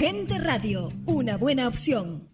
Gente Radio, una buena opción.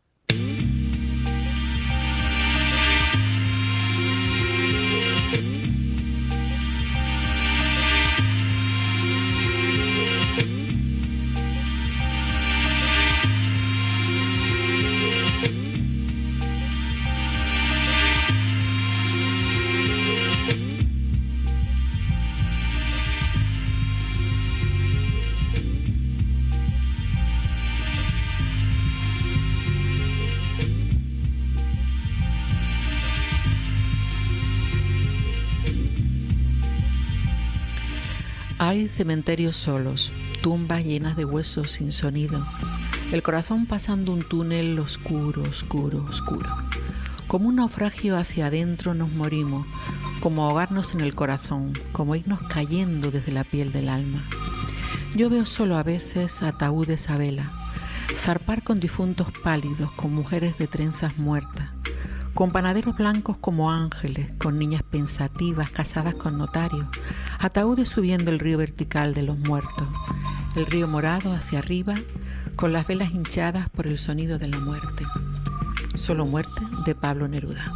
Hay cementerios solos, tumbas llenas de huesos sin sonido, el corazón pasando un túnel oscuro, oscuro, oscuro. Como un naufragio hacia adentro nos morimos, como ahogarnos en el corazón, como irnos cayendo desde la piel del alma. Yo veo solo a veces ataúdes a vela, zarpar con difuntos pálidos, con mujeres de trenzas muertas, con panaderos blancos como ángeles, con niñas pensativas casadas con notarios, ataúdes subiendo el río vertical de los muertos, el río morado hacia arriba, con las velas hinchadas por el sonido de la muerte. Solo muerte de Pablo Neruda.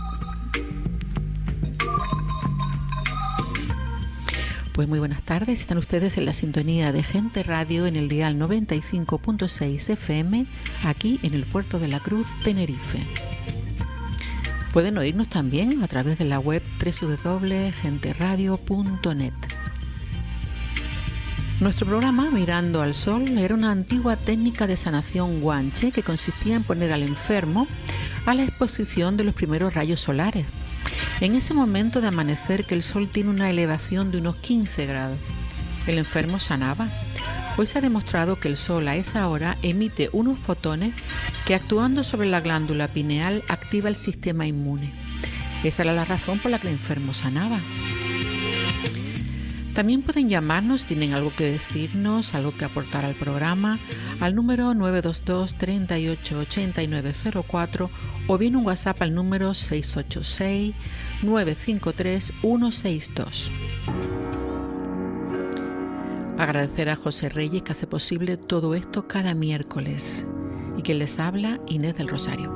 Pues muy buenas tardes, están ustedes en la sintonía de Gente Radio en el dial 95.6 FM, aquí en el Puerto de la Cruz, Tenerife. Pueden oírnos también a través de la web www.genteradio.net. Nuestro programa, Mirando al Sol, era una antigua técnica de sanación guanche que consistía en poner al enfermo a la exposición de los primeros rayos solares. En ese momento de amanecer que el sol tiene una elevación de unos 15 grados, el enfermo sanaba. Hoy se ha demostrado que el sol a esa hora emite unos fotones que, actuando sobre la glándula pineal, activa el sistema inmune. Esa era la razón por la que el enfermo sanaba. También pueden llamarnos si tienen algo que decirnos, algo que aportar al programa, al número 922 38 8904 o bien un WhatsApp al número 686 953 162. Agradecer a José Reyes que hace posible todo esto cada miércoles y que les habla Inés del Rosario.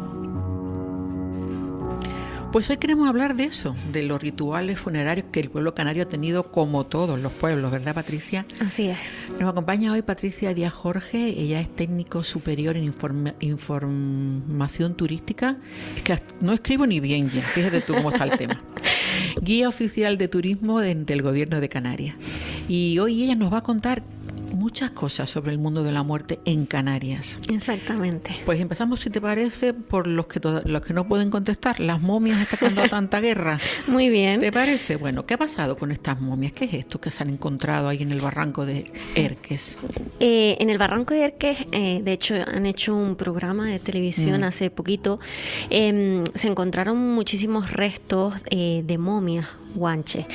Pues hoy queremos hablar de eso, de los rituales funerarios que el pueblo canario ha tenido como todos los pueblos, ¿verdad, Patricia? Así es. Nos acompaña hoy Patricia Díaz Jorge, ella es técnico superior en información turística. Es que no escribo ni bien ya, fíjate tú cómo está el tema. Guía oficial de turismo del Gobierno de Canarias. Y hoy ella nos va a contar muchas cosas sobre el mundo de la muerte en Canarias. Exactamente. Pues empezamos, si te parece, por los que no pueden contestar. Las momias estas que han dado tanta guerra. Muy bien. ¿Te parece? Bueno, ¿qué ha pasado con estas momias? ¿Qué es esto que se han encontrado ahí en el barranco de Erques? En el barranco de Erques, de hecho, han hecho un programa de televisión hace poquito. Se encontraron muchísimos restos de momias guanches.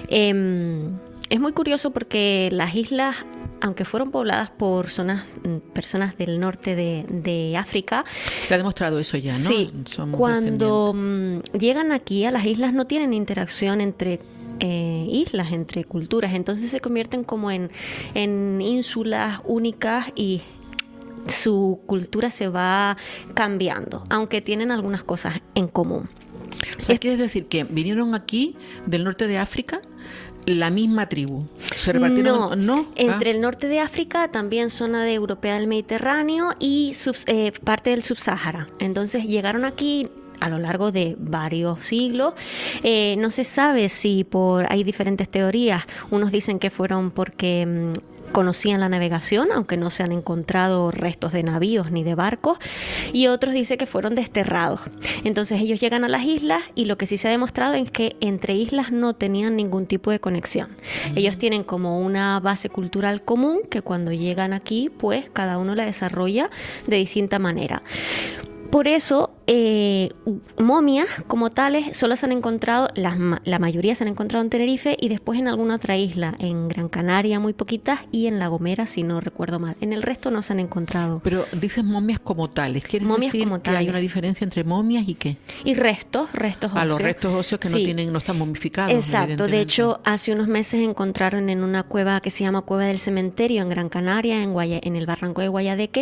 Es muy curioso porque las islas, aunque fueron pobladas por personas del norte de África... Se ha demostrado eso ya, ¿no? Sí, cuando llegan aquí a las islas no tienen interacción entre islas, entre culturas, entonces se convierten como en ínsulas únicas y su cultura se va cambiando, aunque tienen algunas cosas en común. O sea, ¿quieres decir que vinieron aquí del norte de África la misma tribu? ¿Se repartieron? No. Entre el norte de África, también zona de europea del Mediterráneo y parte del Subsáhara. Entonces llegaron aquí a lo largo de varios siglos. No se sabe si hay diferentes teorías. Unos dicen que fueron porque conocían la navegación, aunque no se han encontrado restos de navíos ni de barcos, y otros dicen que fueron desterrados. Entonces ellos llegan a las islas y lo que sí se ha demostrado es que entre islas no tenían ningún tipo de conexión. Ellos tienen como una base cultural común que cuando llegan aquí, pues cada uno la desarrolla de distinta manera. Por eso momias como tales solo se han encontrado, la mayoría se han encontrado en Tenerife y después en alguna otra isla, en Gran Canaria muy poquitas y en La Gomera, si no recuerdo mal. En el resto no se han encontrado. Pero dices momias como tales, ¿quieres Momias decir como que hay tales. una diferencia entre momias y qué? Y restos óseos. Los restos óseos que Sí. no están momificados. Exacto, de evidentemente. hecho hace unos meses encontraron en una cueva que se llama Cueva del Cementerio en Gran Canaria, en el barranco de Guayadeque,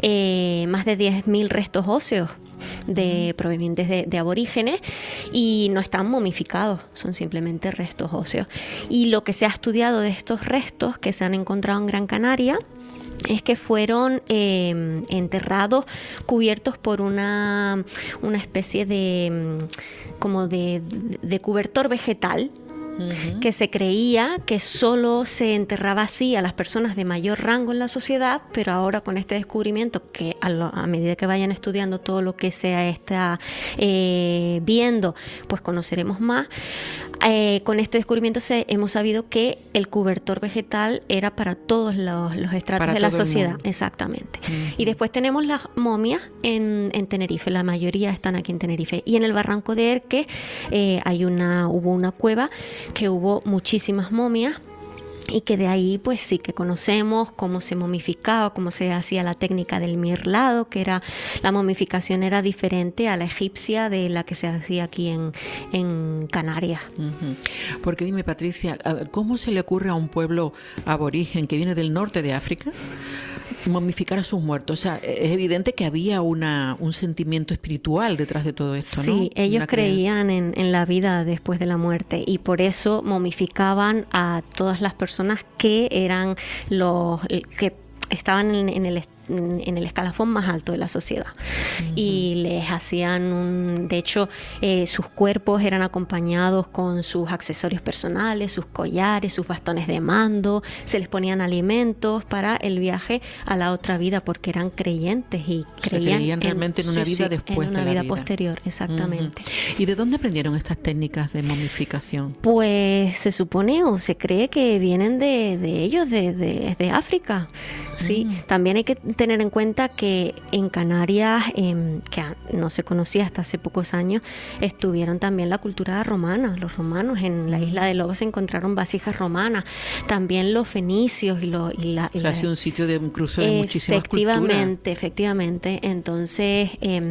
más de 10.000 restos óseos provenientes de aborígenes y no están momificados, son simplemente restos óseos. Y lo que se ha estudiado de estos restos que se han encontrado en Gran Canaria es que fueron enterrados cubiertos por una especie de como de cobertor vegetal. Que se creía que solo se enterraba así a las personas de mayor rango en la sociedad, pero ahora con este descubrimiento, que a medida que vayan estudiando todo lo que se está viendo, pues conoceremos más. Con este descubrimiento hemos sabido que el cobertor vegetal era para todos los estratos de la sociedad. Exactamente. Y después tenemos las momias en Tenerife, la mayoría están aquí en Tenerife. Y en el barranco de Erque hubo una cueva que hubo muchísimas momias y que de ahí pues sí que conocemos cómo se momificaba, cómo se hacía la técnica del mirlado, que era la momificación era diferente a la egipcia de la que se hacía aquí en Canarias. Porque dime, Patricia, ¿cómo se le ocurre a un pueblo aborigen que viene del norte de África momificar a sus muertos? O sea, es evidente que había un sentimiento espiritual detrás de todo esto, ¿no? Sí, ellos creían en la vida después de la muerte y por eso momificaban a todas las personas que eran que estaban en el escalafón más alto de la sociedad. Y les hacían de hecho sus cuerpos eran acompañados con sus accesorios personales, sus collares, sus bastones de mando, se les ponían alimentos para el viaje a la otra vida porque eran creyentes y creían realmente en una vida después en una de la vida vida posterior, exactamente. ¿Y de dónde aprendieron estas técnicas de momificación? Pues se supone o se cree que vienen de ellos, de África. Sí, también hay que tener en cuenta que en Canarias, que no se conocía hasta hace pocos años, estuvieron también la cultura romana. Los romanos en la isla de Lobos se encontraron vasijas romanas, también los fenicios O sea, ha sido un sitio de un cruce de muchísimas culturas. Efectivamente. Entonces,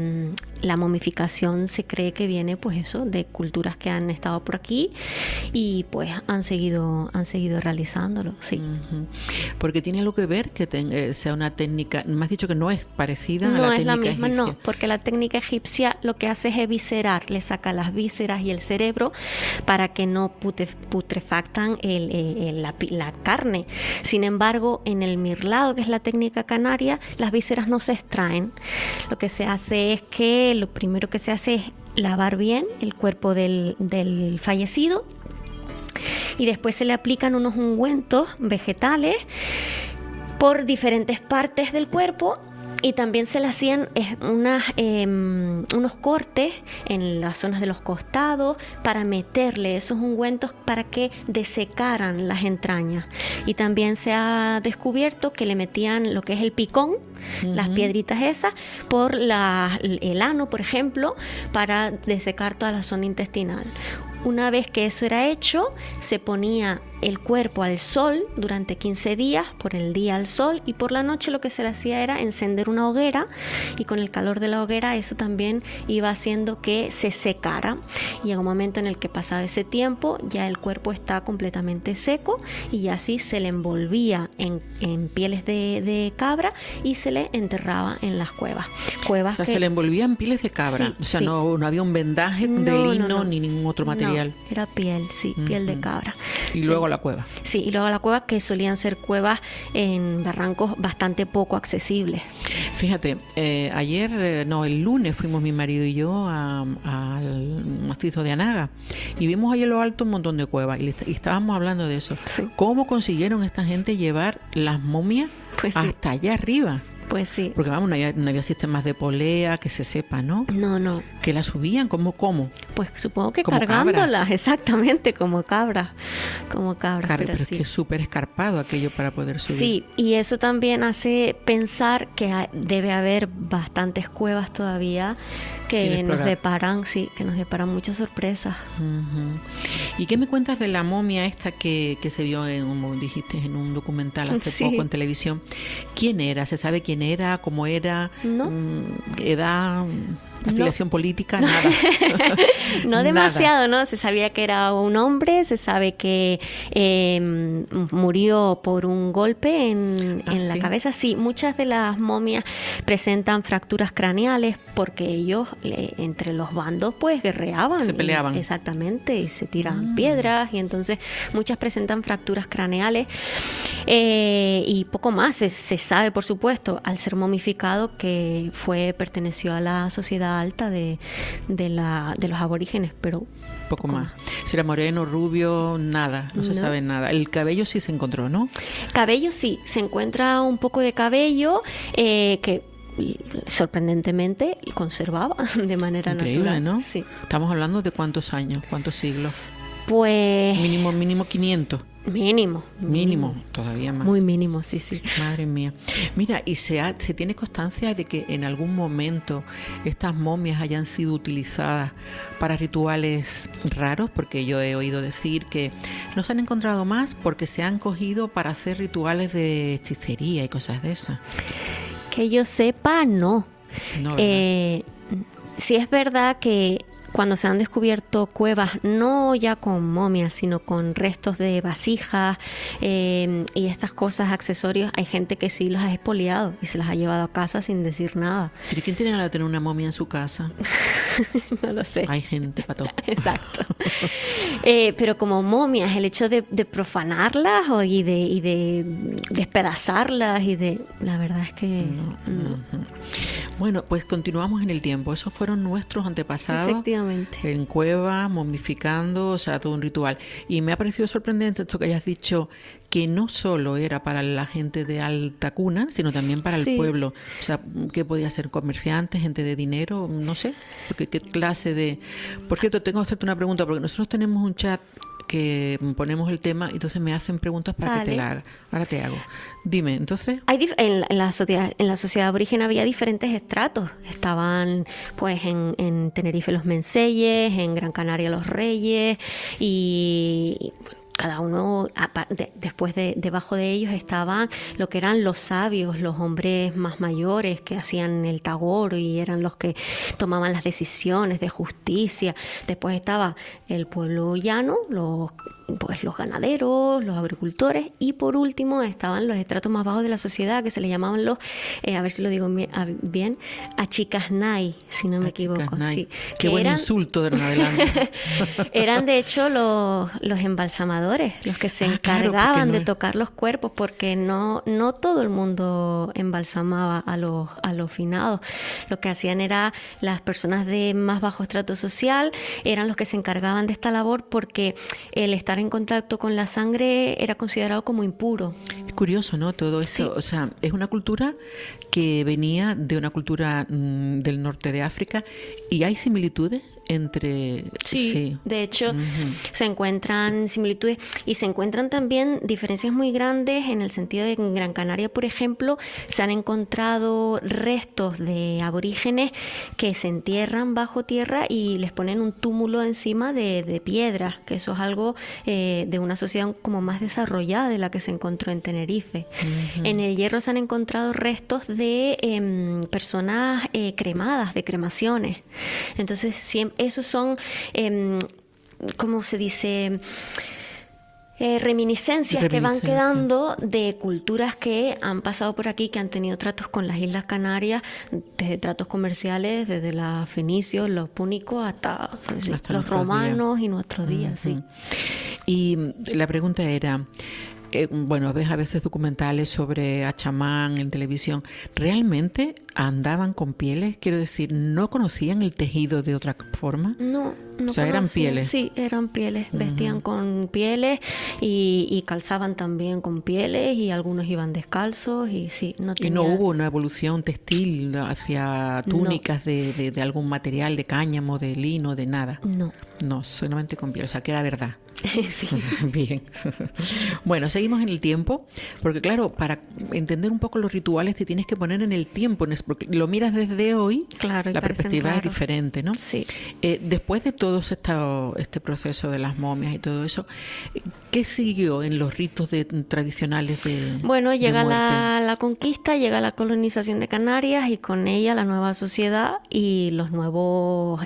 la momificación se cree que viene, pues eso, de culturas que han estado por aquí y pues han seguido realizándolo, sí. Porque tiene algo que ver que sea una técnica, me has dicho que no es parecida a la técnica egipcia. No es la misma, no, porque la técnica egipcia lo que hace es eviscerar, le saca las vísceras y el cerebro para que no putrefactan la carne. Sin embargo, en el mirlado, que es la técnica canaria, las vísceras no se extraen. Lo que se hace es que lo primero que se hace es lavar bien el cuerpo del fallecido y después se le aplican unos ungüentos vegetales por diferentes partes del cuerpo y también se le hacían unos cortes en las zonas de los costados para meterle esos ungüentos para que desecaran las entrañas. Y también se ha descubierto que le metían lo que es el picón, las piedritas esas, por el ano, por ejemplo, para desecar toda la zona intestinal. Una vez que eso era hecho, se ponía el cuerpo al sol durante 15 días, por el día al sol, y por la noche lo que se le hacía era encender una hoguera, y con el calor de la hoguera eso también iba haciendo que se secara. Y llega un momento en el que pasaba ese tiempo, ya el cuerpo está completamente seco y así se le envolvía en pieles de cabra y se le enterraba en las cuevas. O sea, se le envolvía en pieles de cabra. Sí, o sea, sí. no había un vendaje de lino ni ningún otro material. No, era piel, sí, piel de cabra. Y Sí. luego la cueva. Sí, y luego la cueva, que solían ser cuevas en barrancos bastante poco accesibles. Fíjate, el lunes fuimos mi marido y yo al macizo de Anaga y vimos ahí en lo alto un montón de cuevas y estábamos hablando de eso. Sí. ¿Cómo consiguieron esta gente llevar las momias Pues sí. hasta allá arriba? Pues sí. Porque vamos, no había sistemas de polea, que se sepa, ¿no? No. Que la subían, ¿cómo? Pues supongo que Como cargándolas, cabra. exactamente, como cabras. Pero Pero es sí. que es súper escarpado aquello para poder subir. Sí, y eso también hace pensar que debe haber bastantes cuevas todavía Sin que nos explorar. deparan muchas sorpresas. Ujú. ¿Y qué me cuentas de la momia esta que se vio como dijiste, en un documental hace Sí. poco en televisión? ¿Quién era? ¿Se sabe quién era? ¿Cómo era? No. ¿Edad? ¿Afiliación política? Nada. No Nada. demasiado, ¿no? Se sabía que era un hombre, se sabe que murió por un golpe en la ¿sí? cabeza. Sí, muchas de las momias presentan fracturas craneales porque ellos entre los bandos pues guerreaban. Se peleaban. Exactamente, y se tiraban piedras y entonces muchas presentan fracturas craneales. Y poco más se sabe, por supuesto, al ser momificado, que perteneció a la sociedad alta de los aborígenes, pero Poco más. Si era moreno, rubio, nada, no se sabe nada. El cabello sí se encontró, ¿no? cabello sí, se encuentra un poco de cabello que sorprendentemente conservaba de manera Increíble, natural. ¿no? Sí. Estamos hablando de cuántos años, cuántos siglos. Pues Mínimo 500. mínimo, Todavía más. muy mínimo, sí. Madre mía. Mira, ¿y se tiene constancia de que en algún momento estas momias hayan sido utilizadas para rituales raros? Porque yo he oído decir que no se han encontrado más porque se han cogido para hacer rituales de hechicería y cosas de esas. Que yo sepa, no. No, ¿verdad? Sí es verdad que cuando se han descubierto cuevas, no ya con momias, sino con restos de vasijas y estas cosas, accesorios, hay gente que sí los ha expoliado y se las ha llevado a casa sin decir nada. ¿Pero quién tiene ganas de tener una momia en su casa? No lo sé. Hay gente para todo. Exacto. Pero como momias, el hecho de profanarlas y de despedazarlas la verdad es que no. Ujú. Bueno, pues continuamos en el tiempo. Esos fueron nuestros antepasados. Efectivamente. En cuevas, momificando, o sea, todo un ritual. Y me ha parecido sorprendente esto que hayas dicho, que no solo era para la gente de alta cuna, sino también para el pueblo. O sea, que podía ser comerciantes, gente de dinero, no sé, porque qué clase de... Por cierto, tengo que hacerte una pregunta, porque nosotros tenemos un chat que ponemos el tema y entonces me hacen preguntas para que te la haga. Ahora te hago. Dime, entonces... En la sociedad aborigen había diferentes estratos. Estaban pues en Tenerife los Menceyes, en Gran Canaria los Reyes y cada uno, después debajo de ellos estaban lo que eran los sabios, los hombres más mayores que hacían el tagor y eran los que tomaban las decisiones de justicia. Después estaba el pueblo llano, los ganaderos, los agricultores, y por último estaban los estratos más bajos de la sociedad, que se les llamaban los, a ver si lo digo bien, achicasnay, si no me equivoco. Sí, qué buen insulto de en adelante. Eran de hecho los embalsamadores, los que se encargaban de tocar los cuerpos, porque no todo el mundo embalsamaba a los finados. Lo que hacían era las personas de más bajo estrato social, eran los que se encargaban de esta labor, porque el estar en contacto con la sangre era considerado como impuro. Es curioso, ¿no? Todo eso, sí. O sea, es una cultura que venía de una cultura del norte de África, y hay similitudes entre... Sí, de hecho, se encuentran similitudes y se encuentran también diferencias muy grandes en el sentido de que en Gran Canaria, por ejemplo, se han encontrado restos de aborígenes que se entierran bajo tierra y les ponen un túmulo encima de piedras, que eso es algo de una sociedad como más desarrollada de la que se encontró en Tenerife. En el Hierro se han encontrado restos de personas cremadas, de cremaciones. Entonces, esos son, ¿cómo se dice? Reminiscencias que van quedando de culturas que han pasado por aquí, que han tenido tratos con las Islas Canarias, desde tratos comerciales, desde los fenicios, los púnicos, hasta los romanos y nuestros días. Sí. Y la pregunta era... porque, bueno, ves a veces documentales sobre a chamán en televisión. ¿Realmente andaban con pieles? Quiero decir, ¿no conocían el tejido de otra forma? No o sea, eran conocían. pieles. Sí, eran pieles. Vestían con pieles y calzaban también con pieles y algunos iban descalzos y sí, no ¿Y no tenían... hubo una evolución textil hacia túnicas de algún material, de cáñamo, de lino, de nada? No, solamente con piel, o sea, que era verdad. Sí. Bien. Bueno, seguimos en el tiempo, porque claro, para entender un poco los rituales te tienes que poner en el tiempo, porque lo miras desde hoy, Claro, la perspectiva es diferente, ¿no? Sí. Después de todo este proceso de las momias y todo eso, ¿qué siguió en los ritos tradicionales de Bueno, llega de muerte? la conquista, llega la colonización de Canarias y con ella la nueva sociedad y los nuevos,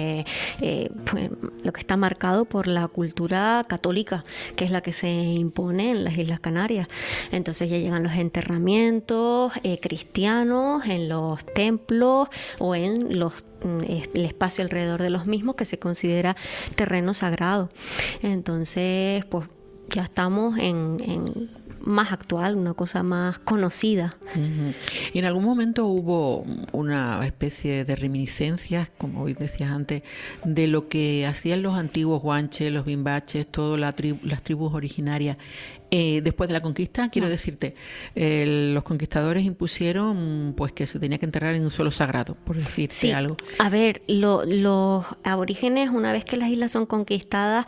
pues, lo que está marcado por la cultura católica, que es la que se impone en las Islas Canarias. Entonces ya llegan los enterramientos cristianos en los templos o en el espacio alrededor de los mismos que se considera terreno sagrado. Entonces, pues ya estamos en más actual, una cosa más conocida. Uh-huh. Y en algún momento hubo una especie de reminiscencias, como hoy decías antes, de lo que hacían los antiguos guanches, los bimbaches, todas las tribus originarias. Después de la conquista, quiero decirte, los conquistadores impusieron pues que se tenía que enterrar en un suelo sagrado, por decirte algo. A ver, los aborígenes, una vez que las islas son conquistadas,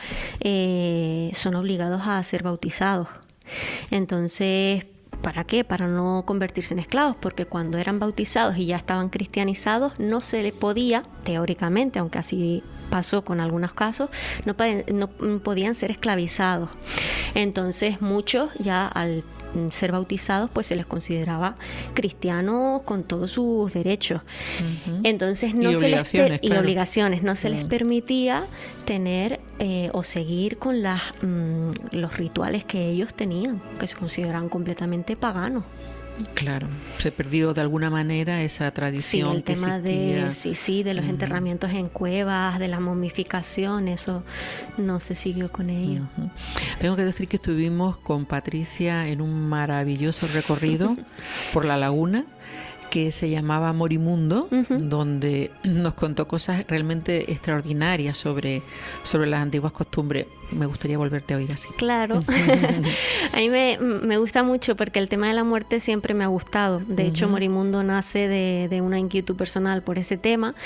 son obligados a ser bautizados. Entonces, ¿para qué? Para no convertirse en esclavos, porque cuando eran bautizados y ya estaban cristianizados, no se les podía, teóricamente, aunque así pasó con algunos casos, no podían ser esclavizados. Entonces, muchos ya al ser bautizados, pues se les consideraba cristianos con todos sus derechos. Uh-huh. Entonces no se obligaciones, no se les permitía tener o seguir con los rituales que ellos tenían, que se consideraban completamente paganos. Claro, se perdió de alguna manera esa tradición. Sí, el tema existía. de los enterramientos en cuevas, de la momificación, eso no se siguió con ello. Uh-huh. Tengo que decir que estuvimos con Patricia en un maravilloso recorrido por la laguna que se llamaba Morimundo, donde nos contó cosas realmente extraordinarias sobre las antiguas costumbres. Me gustaría volverte a oír así. Claro. A mí me gusta mucho porque el tema de la muerte siempre me ha gustado. De hecho, Morimundo nace de una inquietud personal por ese tema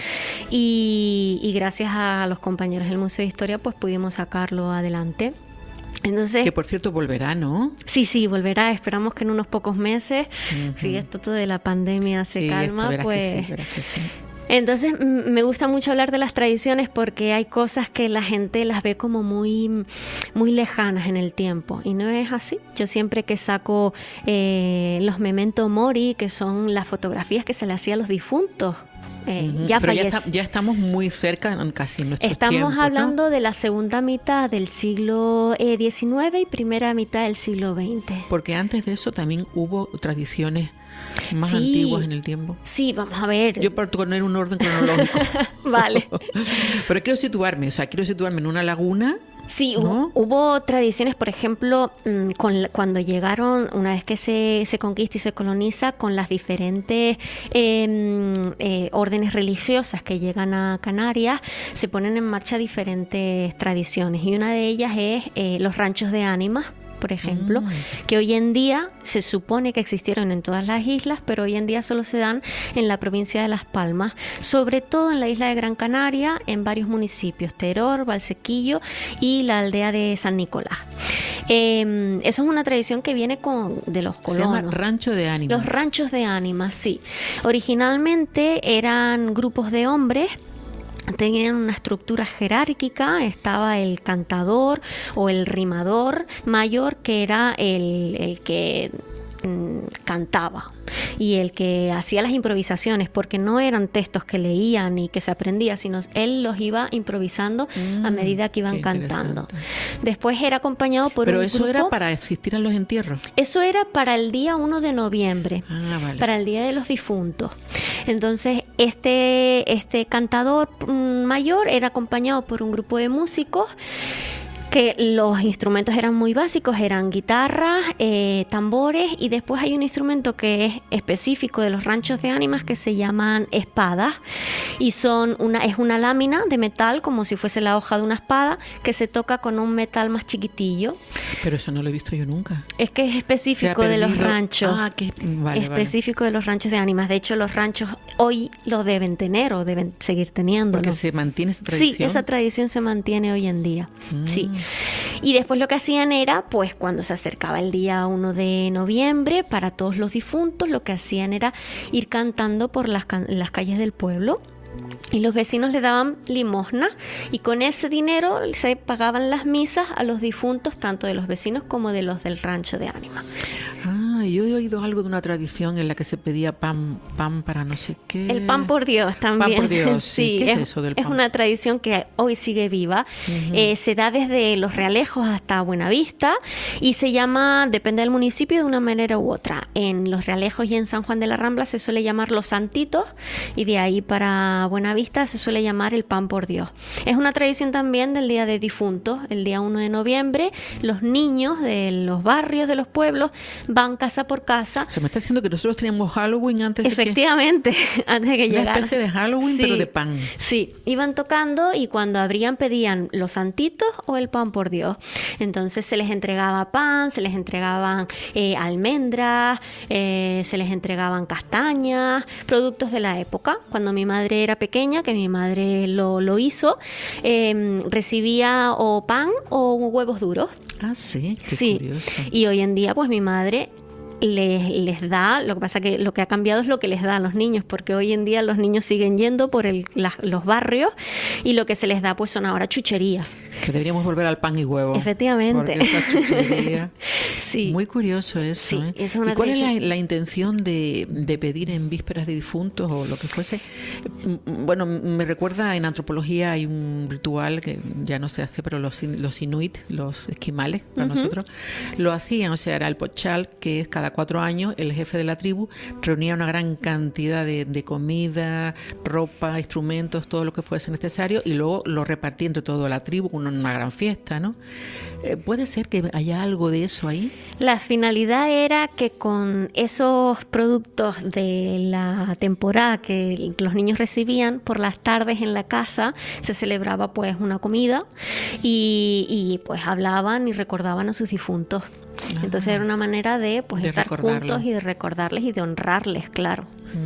y gracias a los compañeros del Museo de Historia pues pudimos sacarlo adelante. Entonces, que por cierto volverá, ¿no? Sí, volverá. Esperamos que en unos pocos meses, si esto todo de la pandemia se calma, pues... Verás que sí. Entonces me gusta mucho hablar de las tradiciones porque hay cosas que la gente las ve como muy, muy lejanas en el tiempo y no es así. Yo siempre que saco los memento mori, que son las fotografías que se le hacía a los difuntos, pero ya estamos muy cerca, casi en nuestros tiempos. Estamos hablando de la segunda mitad del siglo XIX y primera mitad del siglo XX. Porque antes de eso también hubo tradiciones más antiguas en el tiempo. Sí, vamos a ver. Yo para poner un orden cronológico. Vale. Pero quiero situarme en una laguna. Sí, ¿no? hubo tradiciones, por ejemplo, cuando llegaron, una vez que se conquista y se coloniza, con las diferentes órdenes religiosas que llegan a Canarias, se ponen en marcha diferentes tradiciones y una de ellas es los ranchos de ánimas, por ejemplo, que hoy en día se supone que existieron en todas las islas, pero hoy en día solo se dan en la provincia de Las Palmas, sobre todo en la isla de Gran Canaria, en varios municipios, Teror, Valsequillo y la aldea de San Nicolás. Eso es una tradición que viene de los colonos. Se llama rancho de ánimas. Los ranchos de ánimas, sí. Originalmente eran grupos de hombres. Tenían una estructura jerárquica, estaba el cantador o el rimador mayor, que era el que cantaba y el que hacía las improvisaciones, porque no eran textos que leían y que se aprendía, sino él los iba improvisando a medida que iban cantando. Después era acompañado por un grupo. ¿Pero eso era para asistir a los entierros? Eso era para el día 1 de noviembre, vale. Para el Día de los Difuntos. Entonces, este cantador mayor era acompañado por un grupo de músicos que los instrumentos eran muy básicos, eran guitarras, tambores, y después hay un instrumento que es específico de los ranchos de ánimas que se llaman espadas, y es una lámina de metal como si fuese la hoja de una espada que se toca con un metal más chiquitillo. Pero eso no lo he visto yo nunca. Es que es específico de los ranchos. Vale, específico de los ranchos de ánimas. De hecho, los ranchos hoy lo deben tener o deben seguir teniendo. Porque se mantiene esa tradición. Sí, esa tradición se mantiene hoy en día. Sí. Y después lo que hacían era, pues cuando se acercaba el día 1 de noviembre, para todos los difuntos, lo que hacían era ir cantando por las calles del pueblo. Y los vecinos le daban limosna, y con ese dinero se pagaban las misas a los difuntos, tanto de los vecinos como de los del rancho de ánimas. Yo he oído algo de una tradición en la que se pedía pan para no sé qué. El pan por Dios también. Pan por Dios, sí. ¿Qué es eso del pan? Es una tradición que hoy sigue viva. Se da desde Los Realejos hasta Buenavista, y se llama, depende del municipio, de una manera u otra. En Los Realejos y en San Juan de la Rambla se suele llamar Los Santitos, y de ahí para Buenavista se suele llamar el pan por Dios. Es una tradición también del Día de Difuntos. El día 1 de noviembre, los niños de los barrios, de los pueblos, van casa por casa. Se me está diciendo que nosotros teníamos Halloween antes Efectivamente, antes de que llegara. Una especie de Halloween, sí, pero de pan. Sí, iban tocando, y cuando abrían pedían los santitos o el pan por Dios. Entonces se les entregaba pan, se les entregaban almendras, se les entregaban castañas, productos de la época. Cuando mi madre era pequeña, que mi madre lo hizo, recibía o pan o huevos duros. Ah, sí, qué sí. Curioso. Y hoy en día, pues mi madre les da, lo que pasa que lo que ha cambiado es lo que les da a los niños, porque hoy en día los niños siguen yendo por los barrios, y lo que se les da pues son ahora chucherías. Que deberíamos volver al pan y huevo. Efectivamente. Porque esa chuchería. Sí. Muy curioso eso. Sí, es una ¿Y cuál tradición? es la intención de pedir en vísperas de difuntos o lo que fuese? Bueno, me recuerda, en antropología hay un ritual que ya no se hace, pero los inuit, los esquimales, para nosotros, lo hacían. O sea, era el pochal, que es cada 4 años el jefe de la tribu reunía una gran cantidad de comida, ropa, instrumentos, todo lo que fuese necesario, y luego lo repartía entre toda la tribu con una gran fiesta, ¿no? ¿Puede ser que haya algo de eso ahí? La finalidad era que con esos productos de la temporada que los niños recibían, por las tardes en la casa se celebraba pues una comida, y pues hablaban y recordaban a sus difuntos. Entonces era una manera de estar juntos y de recordarles y de honrarles, claro.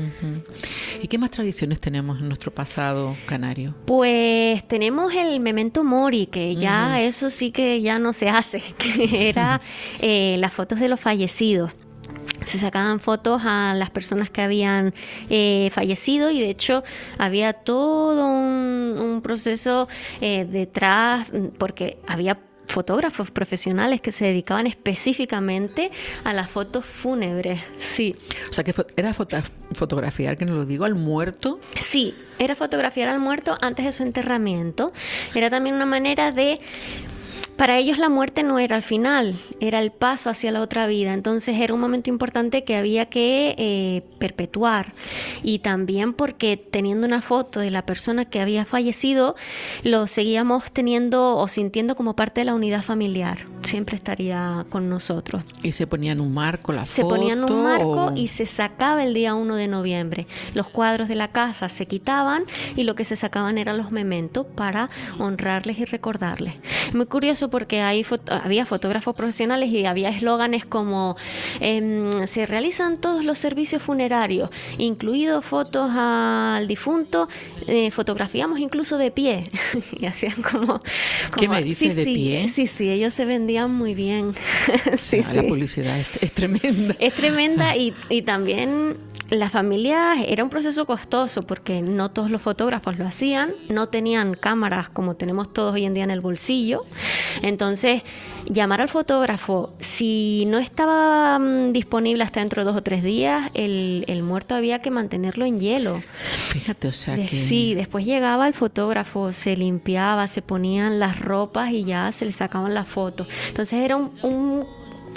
¿Y qué más tradiciones tenemos en nuestro pasado canario? Pues tenemos el memento mori, que ya eso sí que ya no se hace, que era las fotos de los fallecidos. Se sacaban fotos a las personas que habían fallecido, y de hecho había todo un proceso detrás, porque había fotógrafos profesionales que se dedicaban específicamente a las fotos fúnebres. Sí. O sea, que era fotografiar, que no lo digo, al muerto. Sí, era fotografiar al muerto antes de su enterramiento. Era también una manera de... Para ellos la muerte no era el final, era el paso hacia la otra vida. Entonces era un momento importante que había que perpetuar. Y también porque teniendo una foto de la persona que había fallecido, lo seguíamos teniendo o sintiendo como parte de la unidad familiar. Siempre estaría con nosotros. ¿Y se ponían un marco la foto? Se ponían un marco y se sacaba el día 1 de noviembre. Los cuadros de la casa se quitaban, y lo que se sacaban eran los mementos para honrarles y recordarles. Muy curioso, porque había fotógrafos profesionales y había eslóganes como se realizan todos los servicios funerarios, incluidos fotos al difunto, fotografiamos incluso de pie. Y hacían como ¿Qué me dices de pie? Sí, ellos se vendían muy bien. La publicidad es tremenda. Es tremenda, y también las familias, era un proceso costoso porque no todos los fotógrafos lo hacían, no tenían cámaras como tenemos todos hoy en día en el bolsillo. Entonces, llamar al fotógrafo, si no estaba disponible hasta dentro de 2 o 3 días, el muerto había que mantenerlo en hielo. Fíjate, o sea que... Sí, después llegaba el fotógrafo, se limpiaba, se ponían las ropas y ya se le sacaban las fotos. Entonces era un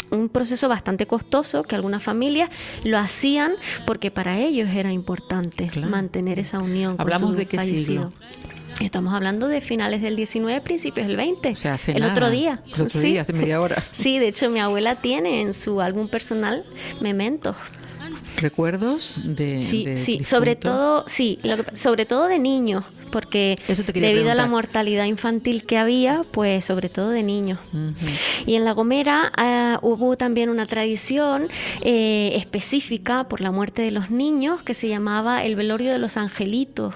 un proceso bastante costoso que algunas familias lo hacían porque para ellos era importante mantener esa unión. ¿Hablamos con su de qué fallecido. Siglo? Estamos hablando de finales del 19, principios del 20. O sea, hace el nada. otro día. El otro día, hace media hora. Sí, de hecho mi abuela tiene en su álbum personal mementos. ¿Recuerdos de sí, sobre todo de niños, porque debido a la mortalidad infantil que había, pues sobre todo de niños. Uh-huh. Y en La Gomera hubo también una tradición específica por la muerte de los niños que se llamaba el velorio de los angelitos.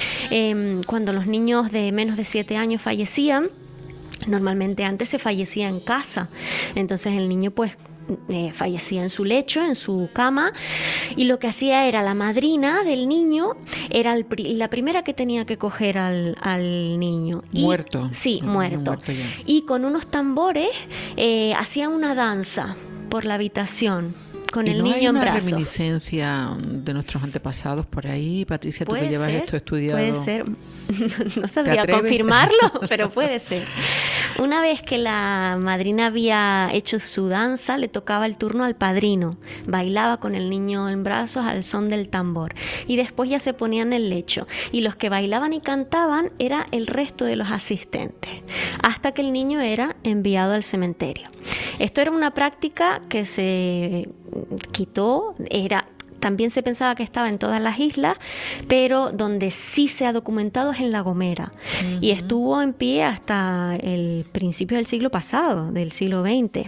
Cuando los niños de menos de 7 años fallecían, normalmente antes se fallecía en casa, entonces el niño pues fallecía en su lecho, en su cama, y lo que hacía era la madrina del niño, era la primera que tenía que coger al niño. Muerto. Sí, muerto. Y con unos tambores hacían una danza por la habitación, con el niño en brazos. ¿Y no hay una reminiscencia de nuestros antepasados por ahí, Patricia, tú que llevas esto estudiado? Puede ser, no sabría confirmarlo, pero puede ser. Una vez que la madrina había hecho su danza, le tocaba el turno al padrino. Bailaba con el niño en brazos al son del tambor. Y después ya se ponían en el lecho. Y los que bailaban y cantaban era el resto de los asistentes. Hasta que el niño era enviado al cementerio. Esto era una práctica que se quitó, también se pensaba que estaba en todas las islas, pero donde sí se ha documentado es en La Gomera. Uh-huh. Y estuvo en pie hasta el principio del siglo pasado, del siglo XX.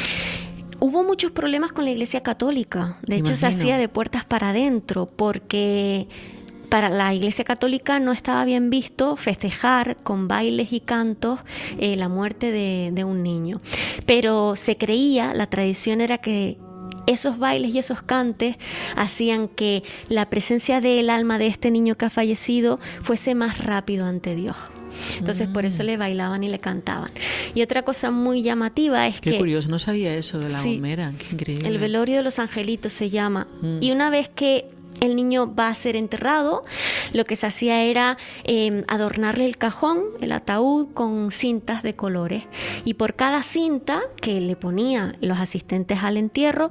Hubo muchos problemas con la Iglesia Católica. De hecho, se hacía de puertas para adentro, porque para la Iglesia Católica no estaba bien visto festejar con bailes y cantos la muerte de un niño. Pero se creía, la tradición era que esos bailes y esos cantes hacían que la presencia del alma de este niño que ha fallecido fuese más rápido ante Dios. Entonces por eso le bailaban y le cantaban. Y otra cosa muy llamativa es que... Qué curioso, no sabía eso de La Gomera, qué increíble. El velorio de los angelitos se llama. Y una vez que el niño va a ser enterrado, lo que se hacía era adornarle el cajón, el ataúd, con cintas de colores. Y por cada cinta que le ponían los asistentes al entierro,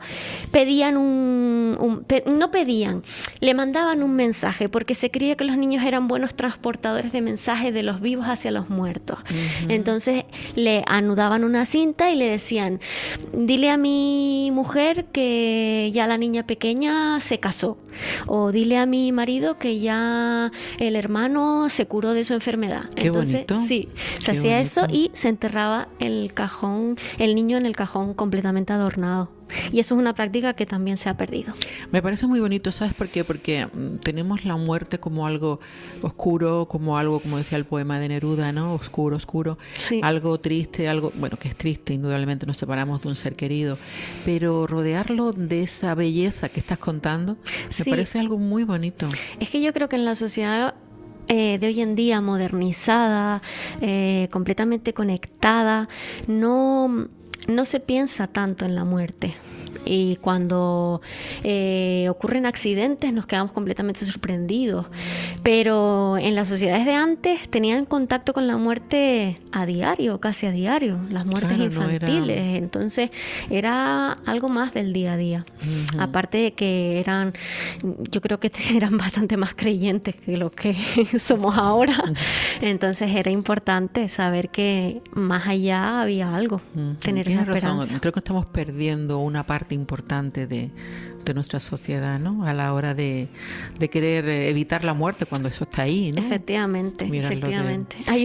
le mandaban un mensaje, porque se creía que los niños eran buenos transportadores de mensajes de los vivos hacia los muertos. Uh-huh. Entonces le anudaban una cinta y le decían: dile a mi mujer que ya la niña pequeña se casó. O dile a mi marido que ya el hermano se curó de su enfermedad. Qué Entonces, bonito. Sí, se hacía eso y se enterraba el niño en el cajón completamente adornado. Y eso es una práctica que también se ha perdido. Me parece muy bonito, ¿sabes por qué? Porque tenemos la muerte como algo oscuro, como algo, como decía el poema de Neruda, ¿no? Oscuro, oscuro. Sí. Algo triste, algo, bueno, que es triste, indudablemente nos separamos de un ser querido, pero rodearlo de esa belleza que estás contando, me parece algo muy bonito. Es que yo creo que en la sociedad de hoy en día, modernizada, completamente conectada, no se piensa tanto en la muerte. Y cuando ocurren accidentes nos quedamos completamente sorprendidos. Pero en las sociedades de antes tenían contacto con la muerte a diario, casi a diario, las muertes infantiles. Entonces era algo más del día a día. Uh-huh. Aparte de que yo creo que eran bastante más creyentes que lo que somos ahora. Uh-huh. Entonces era importante saber que más allá había algo, tener esa esperanza. Razón. Creo que estamos perdiendo una parte importante de nuestra sociedad, ¿no? A la hora de querer evitar la muerte cuando eso está ahí, ¿no? Efectivamente. Hay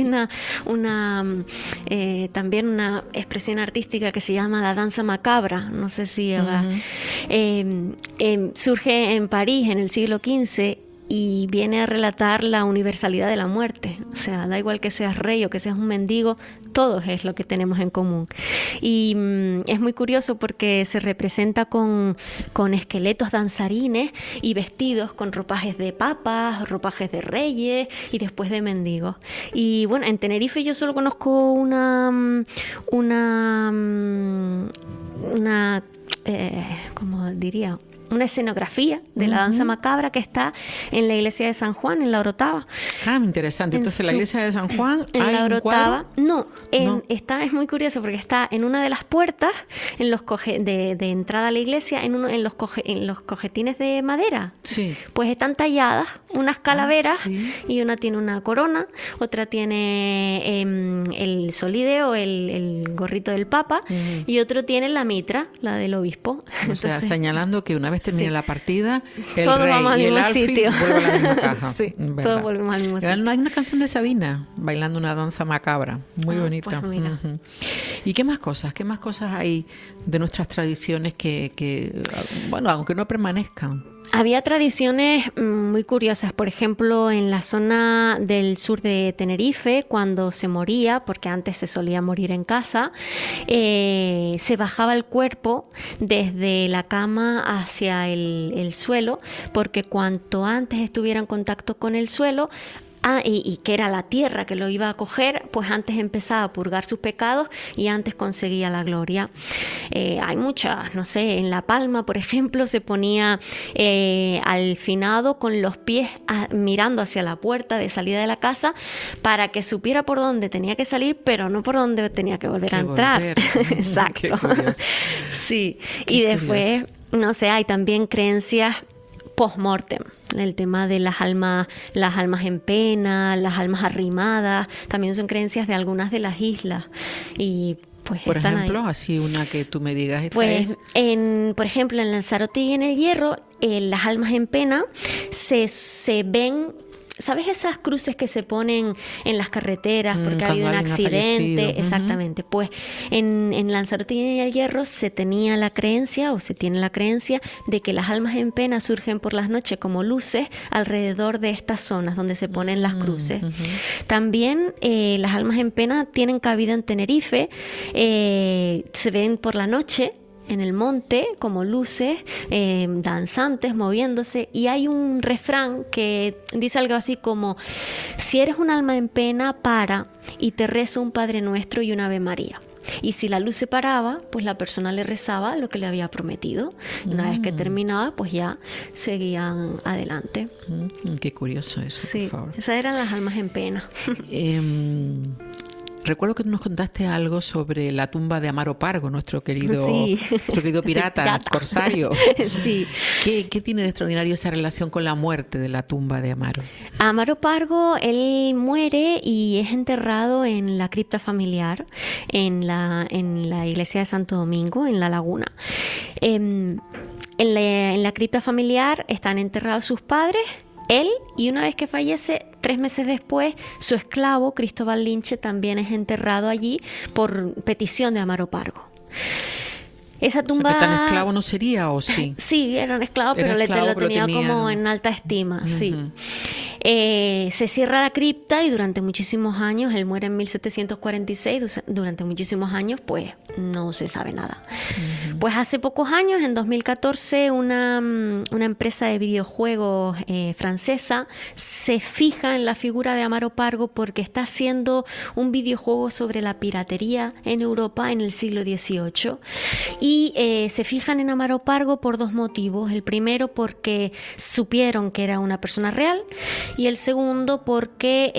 también una expresión artística que se llama la danza macabra. No sé si surge en París en el siglo XV y viene a relatar la universalidad de la muerte. O sea, da igual que seas rey o que seas un mendigo, todos es lo que tenemos en común. Y es muy curioso porque se representa con esqueletos danzarines y vestidos con ropajes de papas, ropajes de reyes y después de mendigos. Y bueno, en Tenerife yo solo conozco ¿cómo diría? una escenografía de la danza macabra que está en la iglesia de San Juan, en la Orotava. Ah, interesante. Entonces, la iglesia de San Juan, en ¿hay la un Orotava? cuadro? No, No. es muy curioso porque está en una de las puertas de entrada a la iglesia, en los cojetines de madera. Sí. Pues están talladas unas calaveras sí. y una tiene una corona, otra tiene el solideo, el gorrito del Papa, y otro tiene la mitra, la del obispo. O sea, señalando que una vez termine sí. la partida, el Todos rey vamos al y el mismo alfil sitio. vuelven a la misma caja. Sí, ¿verdad? todos volvemos al mismo sitio. Hay una canción de Sabina bailando una danza macabra, muy bonita. pues mira. Ujú. ¿Y qué más cosas? ¿Qué más cosas hay de nuestras tradiciones que bueno, aunque no permanezcan? Había tradiciones muy curiosas, por ejemplo, en la zona del sur de Tenerife, cuando se moría, porque antes se solía morir en casa, se bajaba el cuerpo desde la cama hacia el suelo, porque cuanto antes estuviera en contacto con el suelo, y que era la tierra que lo iba a coger, pues antes empezaba a purgar sus pecados y antes conseguía la gloria. Hay muchas, no sé, en La Palma, por ejemplo, se ponía al finado con los pies mirando hacia la puerta de salida de la casa para que supiera por dónde tenía que salir, pero no por dónde tenía que volver a entrar. Exacto. Qué curioso. Sí. Qué y después, curioso. no sé, hay también creencias post-mortem, el tema de las almas en pena, las almas arrimadas, también son creencias de algunas de las islas y pues Por están ejemplo, ahí. así una que tú me digas. Esta Pues, es... por ejemplo, en Lanzarote y en El Hierro, las almas en pena se ven. ¿Sabes esas cruces que se ponen en las carreteras porque ha habido un cuando alguien ha accidente? fallecido. Exactamente. Pues en Lanzarote y en El Hierro se tenía la creencia o se tiene la creencia de que las almas en pena surgen por las noches como luces alrededor de estas zonas donde se ponen las cruces. También las almas en pena tienen cabida en Tenerife, se ven por la noche en el monte como luces danzantes moviéndose, y hay un refrán que dice algo así como: si eres un alma en pena, para y te rezo un Padre Nuestro y un Ave María. Y si la luz se paraba, pues la persona le rezaba lo que le había prometido. Una vez que terminaba, pues ya seguían adelante. Qué curioso eso, Sí, por favor. esas eran las almas en pena. Recuerdo que nos contaste algo sobre la tumba de Amaro Pargo, nuestro querido pirata, Pirata. corsario. Sí. ¿Qué tiene de extraordinario esa relación con la muerte de la tumba de Amaro? Amaro Pargo, él muere y es enterrado en la cripta familiar, en la iglesia de Santo Domingo, en La Laguna. En la cripta familiar están enterrados sus padres, él, y una vez que fallece, 3 meses después, su esclavo, Cristóbal Linche, también es enterrado allí por petición de Amaro Pargo. Esa tumba... O sea, ¿que tan esclavo no sería o sí? Sí, era un esclavo, Era pero esclavo, lo pero tenía tenía... como en alta estima, sí. Ujú. Se cierra la cripta y durante muchísimos años, él muere en 1746, durante muchísimos años pues no se sabe nada. Pues hace pocos años, en 2014, una empresa de videojuegos francesa se fija en la figura de Amaro Pargo porque está haciendo un videojuego sobre la piratería en Europa en el siglo XVIII. Y se fijan en Amaro Pargo por 2 motivos. El primero, porque supieron que era una persona real, y el segundo, porque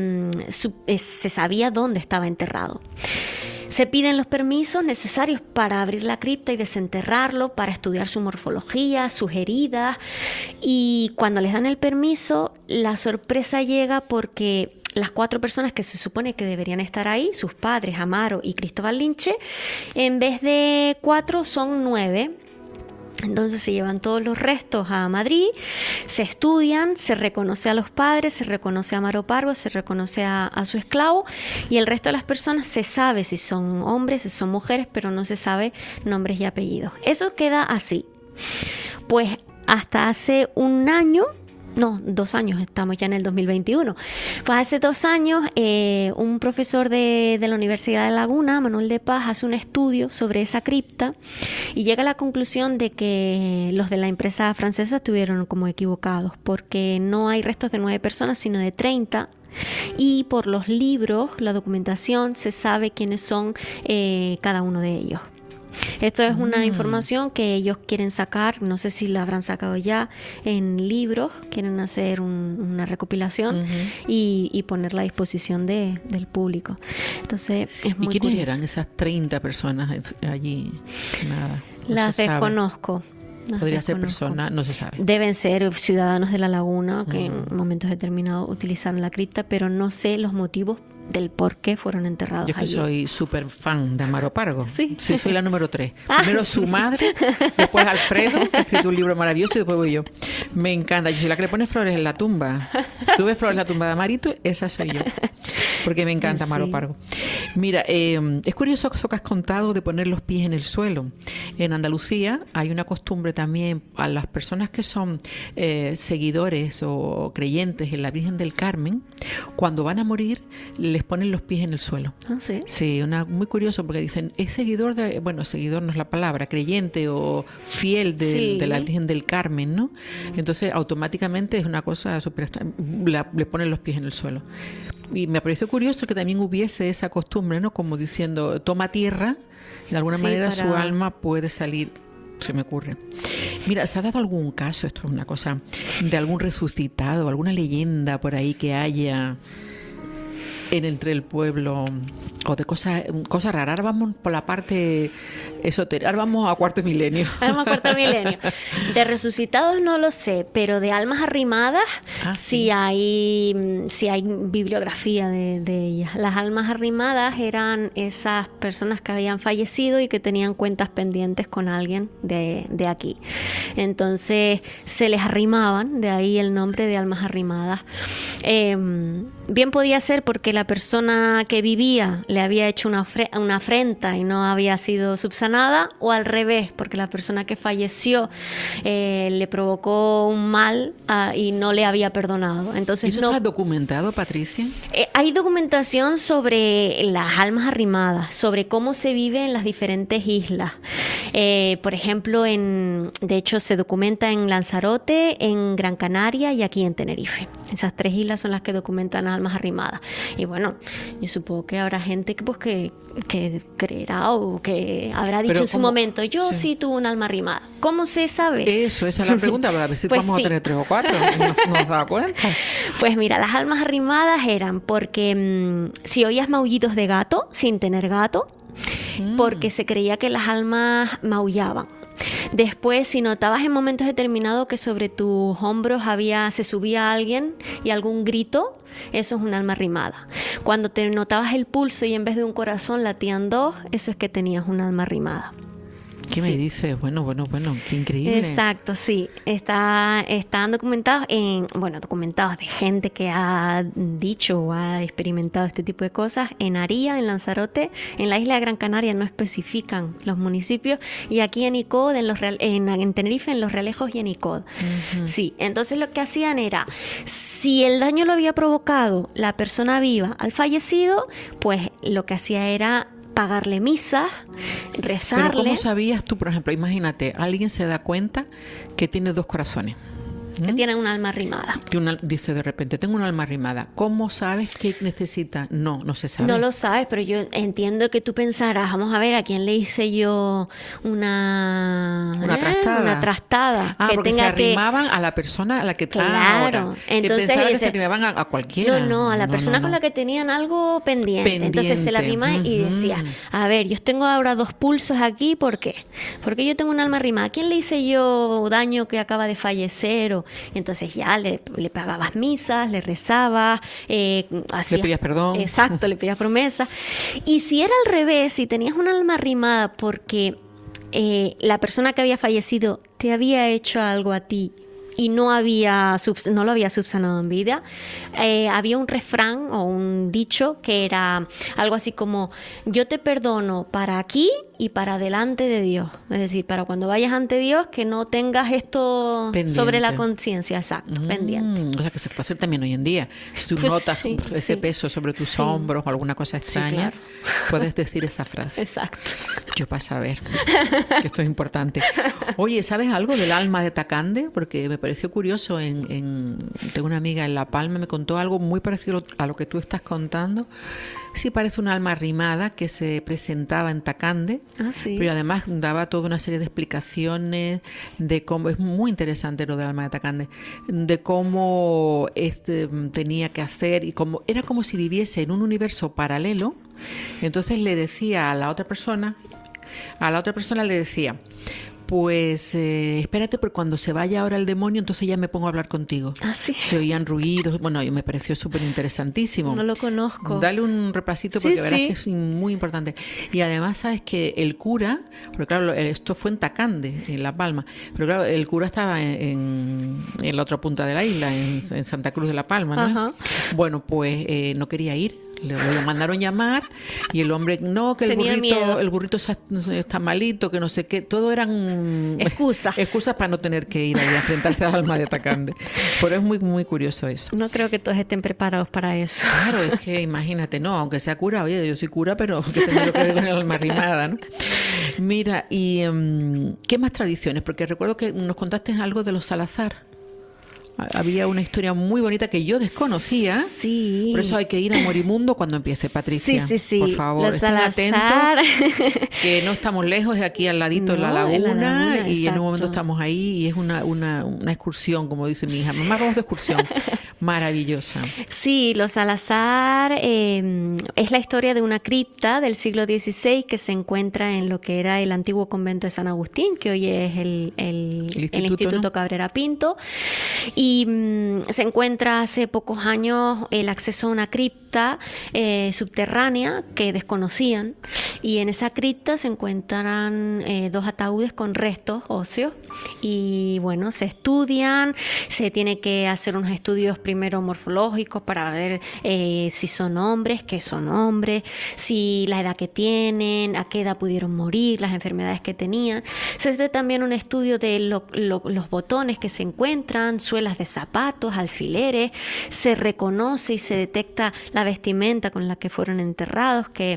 se sabía dónde estaba enterrado. Se piden los permisos necesarios para abrir la cripta y desenterrarlo, para estudiar su morfología, sus heridas, y cuando les dan el permiso, la sorpresa llega porque las 4 personas que se supone que deberían estar ahí, sus padres, Amaro y Cristóbal Linche, en vez de 4 son 9. Entonces se llevan todos los restos a Madrid, se estudian, se reconoce a los padres, se reconoce a Amaro Pargo, se reconoce a su esclavo, y el resto de las personas se sabe si son hombres, si son mujeres, pero no se sabe nombres y apellidos. Eso queda así. Pues hasta hace 1 año... No, 2 años, estamos ya en el 2021. Pues hace 2 años un profesor de la Universidad de La Laguna, Manuel de Paz, hace un estudio sobre esa cripta y llega a la conclusión de que los de la empresa francesa estuvieron como equivocados, porque no hay restos de 9 personas, sino de 30. Y por los libros, la documentación, se sabe quiénes son cada uno de ellos. Esto es una información que ellos quieren sacar, no sé si la habrán sacado ya en libros, quieren hacer una recopilación y ponerla a disposición del público. Entonces es muy ¿Y quiénes curioso. eran esas 30 personas allí? Nada. No Las se sabe. desconozco. Podría ser desconozco. persona, no se sabe. Deben ser ciudadanos de la laguna que en momentos determinados utilizaron la cripta, pero no sé los motivos del por qué fueron enterrados Yo es que allí. soy súper fan de Amaro Pargo. Sí. Soy la número 3. Ah, Primero sí. su madre, después Alfredo, que ha escrito un libro maravilloso, y después voy yo. Me encanta. Yo soy la que le pone flores en la tumba. Tú ves flores en la tumba de Amarito, esa soy yo. Porque me encanta Amaro Sí. Pargo. Mira, es curioso eso que has contado de poner los pies en el suelo. En Andalucía hay una costumbre también a las personas que son seguidores o creyentes en la Virgen del Carmen, cuando van a morir, les ponen los pies en el suelo. Ah, sí. Sí, muy curioso porque dicen, es seguidor de, bueno, seguidor no es la palabra, creyente o fiel Sí. de la Virgen del Carmen, ¿no? Entonces automáticamente es una cosa súper extraña, le ponen los pies en el suelo. Y me pareció curioso que también hubiese esa costumbre, ¿no? Como diciendo, toma tierra, de alguna Sí, manera para- su alma puede salir. Se me ocurre. Mira, ¿se ha dado algún caso, esto es una cosa, de algún resucitado, alguna leyenda por ahí que haya entre el pueblo, o de cosas raras? Ahora vamos por la parte esotérica, ahora vamos a cuarto milenio. Almas cuarto milenio. De resucitados no lo sé, pero de almas arrimadas sí hay bibliografía de ellas. Las almas arrimadas eran esas personas que habían fallecido y que tenían cuentas pendientes con alguien de aquí. Entonces se les arrimaban, de ahí el nombre de almas arrimadas. Bien podía ser porque la persona que vivía le había hecho una afrenta y no había sido subsanada, o al revés, porque la persona que falleció le provocó un mal y no le había perdonado. Entonces ¿Eso no está documentado, Patricia? hay documentación sobre las almas arrimadas, sobre cómo se vive en las diferentes islas. Por ejemplo, de hecho se documenta en Lanzarote, en Gran Canaria y aquí en Tenerife. Esas 3 islas son las que documentan almas arrimadas. Y bueno, yo supongo que habrá gente que creerá o que habrá dicho Pero en su ¿cómo? momento, yo sí tuve un alma arrimada. ¿Cómo se sabe? Esa es la pregunta, para ver si Pues vamos sí. a tener 3 o 4. ¿Nos da cuenta? Pues mira, las almas arrimadas eran porque si oías maullidos de gato sin tener gato, porque se creía que las almas maullaban. Después, si notabas en momentos determinados que sobre tus hombros se subía alguien y algún grito, eso es un alma arrimada. Cuando te notabas el pulso y en vez de un corazón latían 2, eso es que tenías un alma arrimada. ¿Qué me dices? Bueno, qué increíble. Exacto, sí. Están documentados documentados de gente que ha dicho o ha experimentado este tipo de cosas. En Aría, en Lanzarote, en la isla de Gran Canaria no especifican los municipios, y aquí en Icod, en Tenerife, en Los Realejos y en Icod. Sí, entonces lo que hacían era, si el daño lo había provocado la persona viva al fallecido, pues lo que hacía era pagarle misas, rezarle. Pero ¿cómo sabías tú, por ejemplo? Imagínate, alguien se da cuenta que tiene 2 corazones. que tienen un alma arrimada. Dice de repente, tengo un alma arrimada. ¿Cómo sabes qué necesita? No se sabe. No lo sabes, pero yo entiendo que tú pensarás, vamos a ver, ¿a quién le hice yo una trastada? Una trastada. Ah, que porque se tenga que... arrimaban a la persona a la que Claro. ahora. Entonces, que pensaba que ese- se arrimaban a cualquiera. No, a la persona con la que tenían algo pendiente. Entonces se la arrimaban y decía, a ver, yo tengo ahora 2 pulsos aquí, ¿por qué? Porque yo tengo un alma arrimada. ¿A quién le hice yo daño que acaba de fallecer? Y entonces ya le pagabas misas, le rezabas, hacías... Le pedías perdón. Exacto, le pedías promesas. Y si era al revés, si tenías un alma arrimada porque la persona que había fallecido te había hecho algo a ti y no lo había subsanado en vida, había un refrán o un dicho que era algo así como: yo te perdono para aquí y para delante de Dios. Es decir, para cuando vayas ante Dios, que no tengas esto Pendiente. sobre la conciencia, exacto, pendiente. O sea, que se puede hacer también hoy en día. Si tú Pues notas sí, ese sí. peso sobre tus Sí. hombros o alguna cosa extraña, claro. puedes decir esa frase. Exacto. Yo para saber que esto es importante. Oye, ¿sabes algo del alma de Tacande? Porque me pareció curioso. Tengo una amiga en La Palma, me contó algo muy parecido a lo que tú estás contando. Sí, parece un alma arrimada que se presentaba en Tacande, Sí. pero además daba toda una serie de explicaciones de cómo, es muy interesante lo del alma de Tacande, de cómo tenía que hacer, y cómo era como si viviese en un universo paralelo. Entonces le decía a la otra persona le decía, pues espérate, porque cuando se vaya ahora el demonio, entonces ya me pongo a hablar contigo. Sí. Se oían ruidos, bueno, me pareció súper interesantísimo. No lo conozco. Dale un repasito porque verás que es muy importante. Y además sabes que el cura, porque claro, esto fue en Tacande, en La Palma, pero claro, el cura estaba en la otra punta de la isla, en Santa Cruz de La Palma, ¿no? Ajá. Bueno, pues no quería ir. Le mandaron llamar y el hombre, no, que Tenía miedo. el burrito está malito, que no sé qué, todo eran excusas para no tener que ir ahí a enfrentarse al alma de Tacande. Pero es muy, muy curioso eso. No creo que todos estén preparados para eso. Claro, es que imagínate, no, aunque sea cura, oye, yo soy cura, pero que tengo que ver con el alma arrimada, ¿no? Mira, y ¿qué más tradiciones? Porque recuerdo que nos contaste algo de los Salazar. Había una historia muy bonita que yo desconocía. Sí. Por eso hay que ir a Morimundo cuando empiece, Patricia. Sí. Por favor, Los estén Salazar. atentos, que no estamos lejos, de aquí al ladito, en la laguna, y en un momento estamos ahí y es una excursión, como dice mi hija. Mamá, vamos de excursión. Maravillosa. Sí, los Salazar es la historia de una cripta del siglo XVI que se encuentra en lo que era el antiguo convento de San Agustín, que hoy es el Instituto, ¿no? Cabrera Pinto. Y se encuentra hace pocos años el acceso a una cripta subterránea que desconocían, y en esa cripta se encuentran 2 ataúdes con restos óseos, y bueno, se estudian, se tiene que hacer unos estudios primero morfológicos para ver si son hombres, qué son hombres, si la edad que tienen, a qué edad pudieron morir, las enfermedades que tenían. Se hace también un estudio de los botones que se encuentran, suelas de zapatos, alfileres, se reconoce y se detecta la vestimenta con la que fueron enterrados, que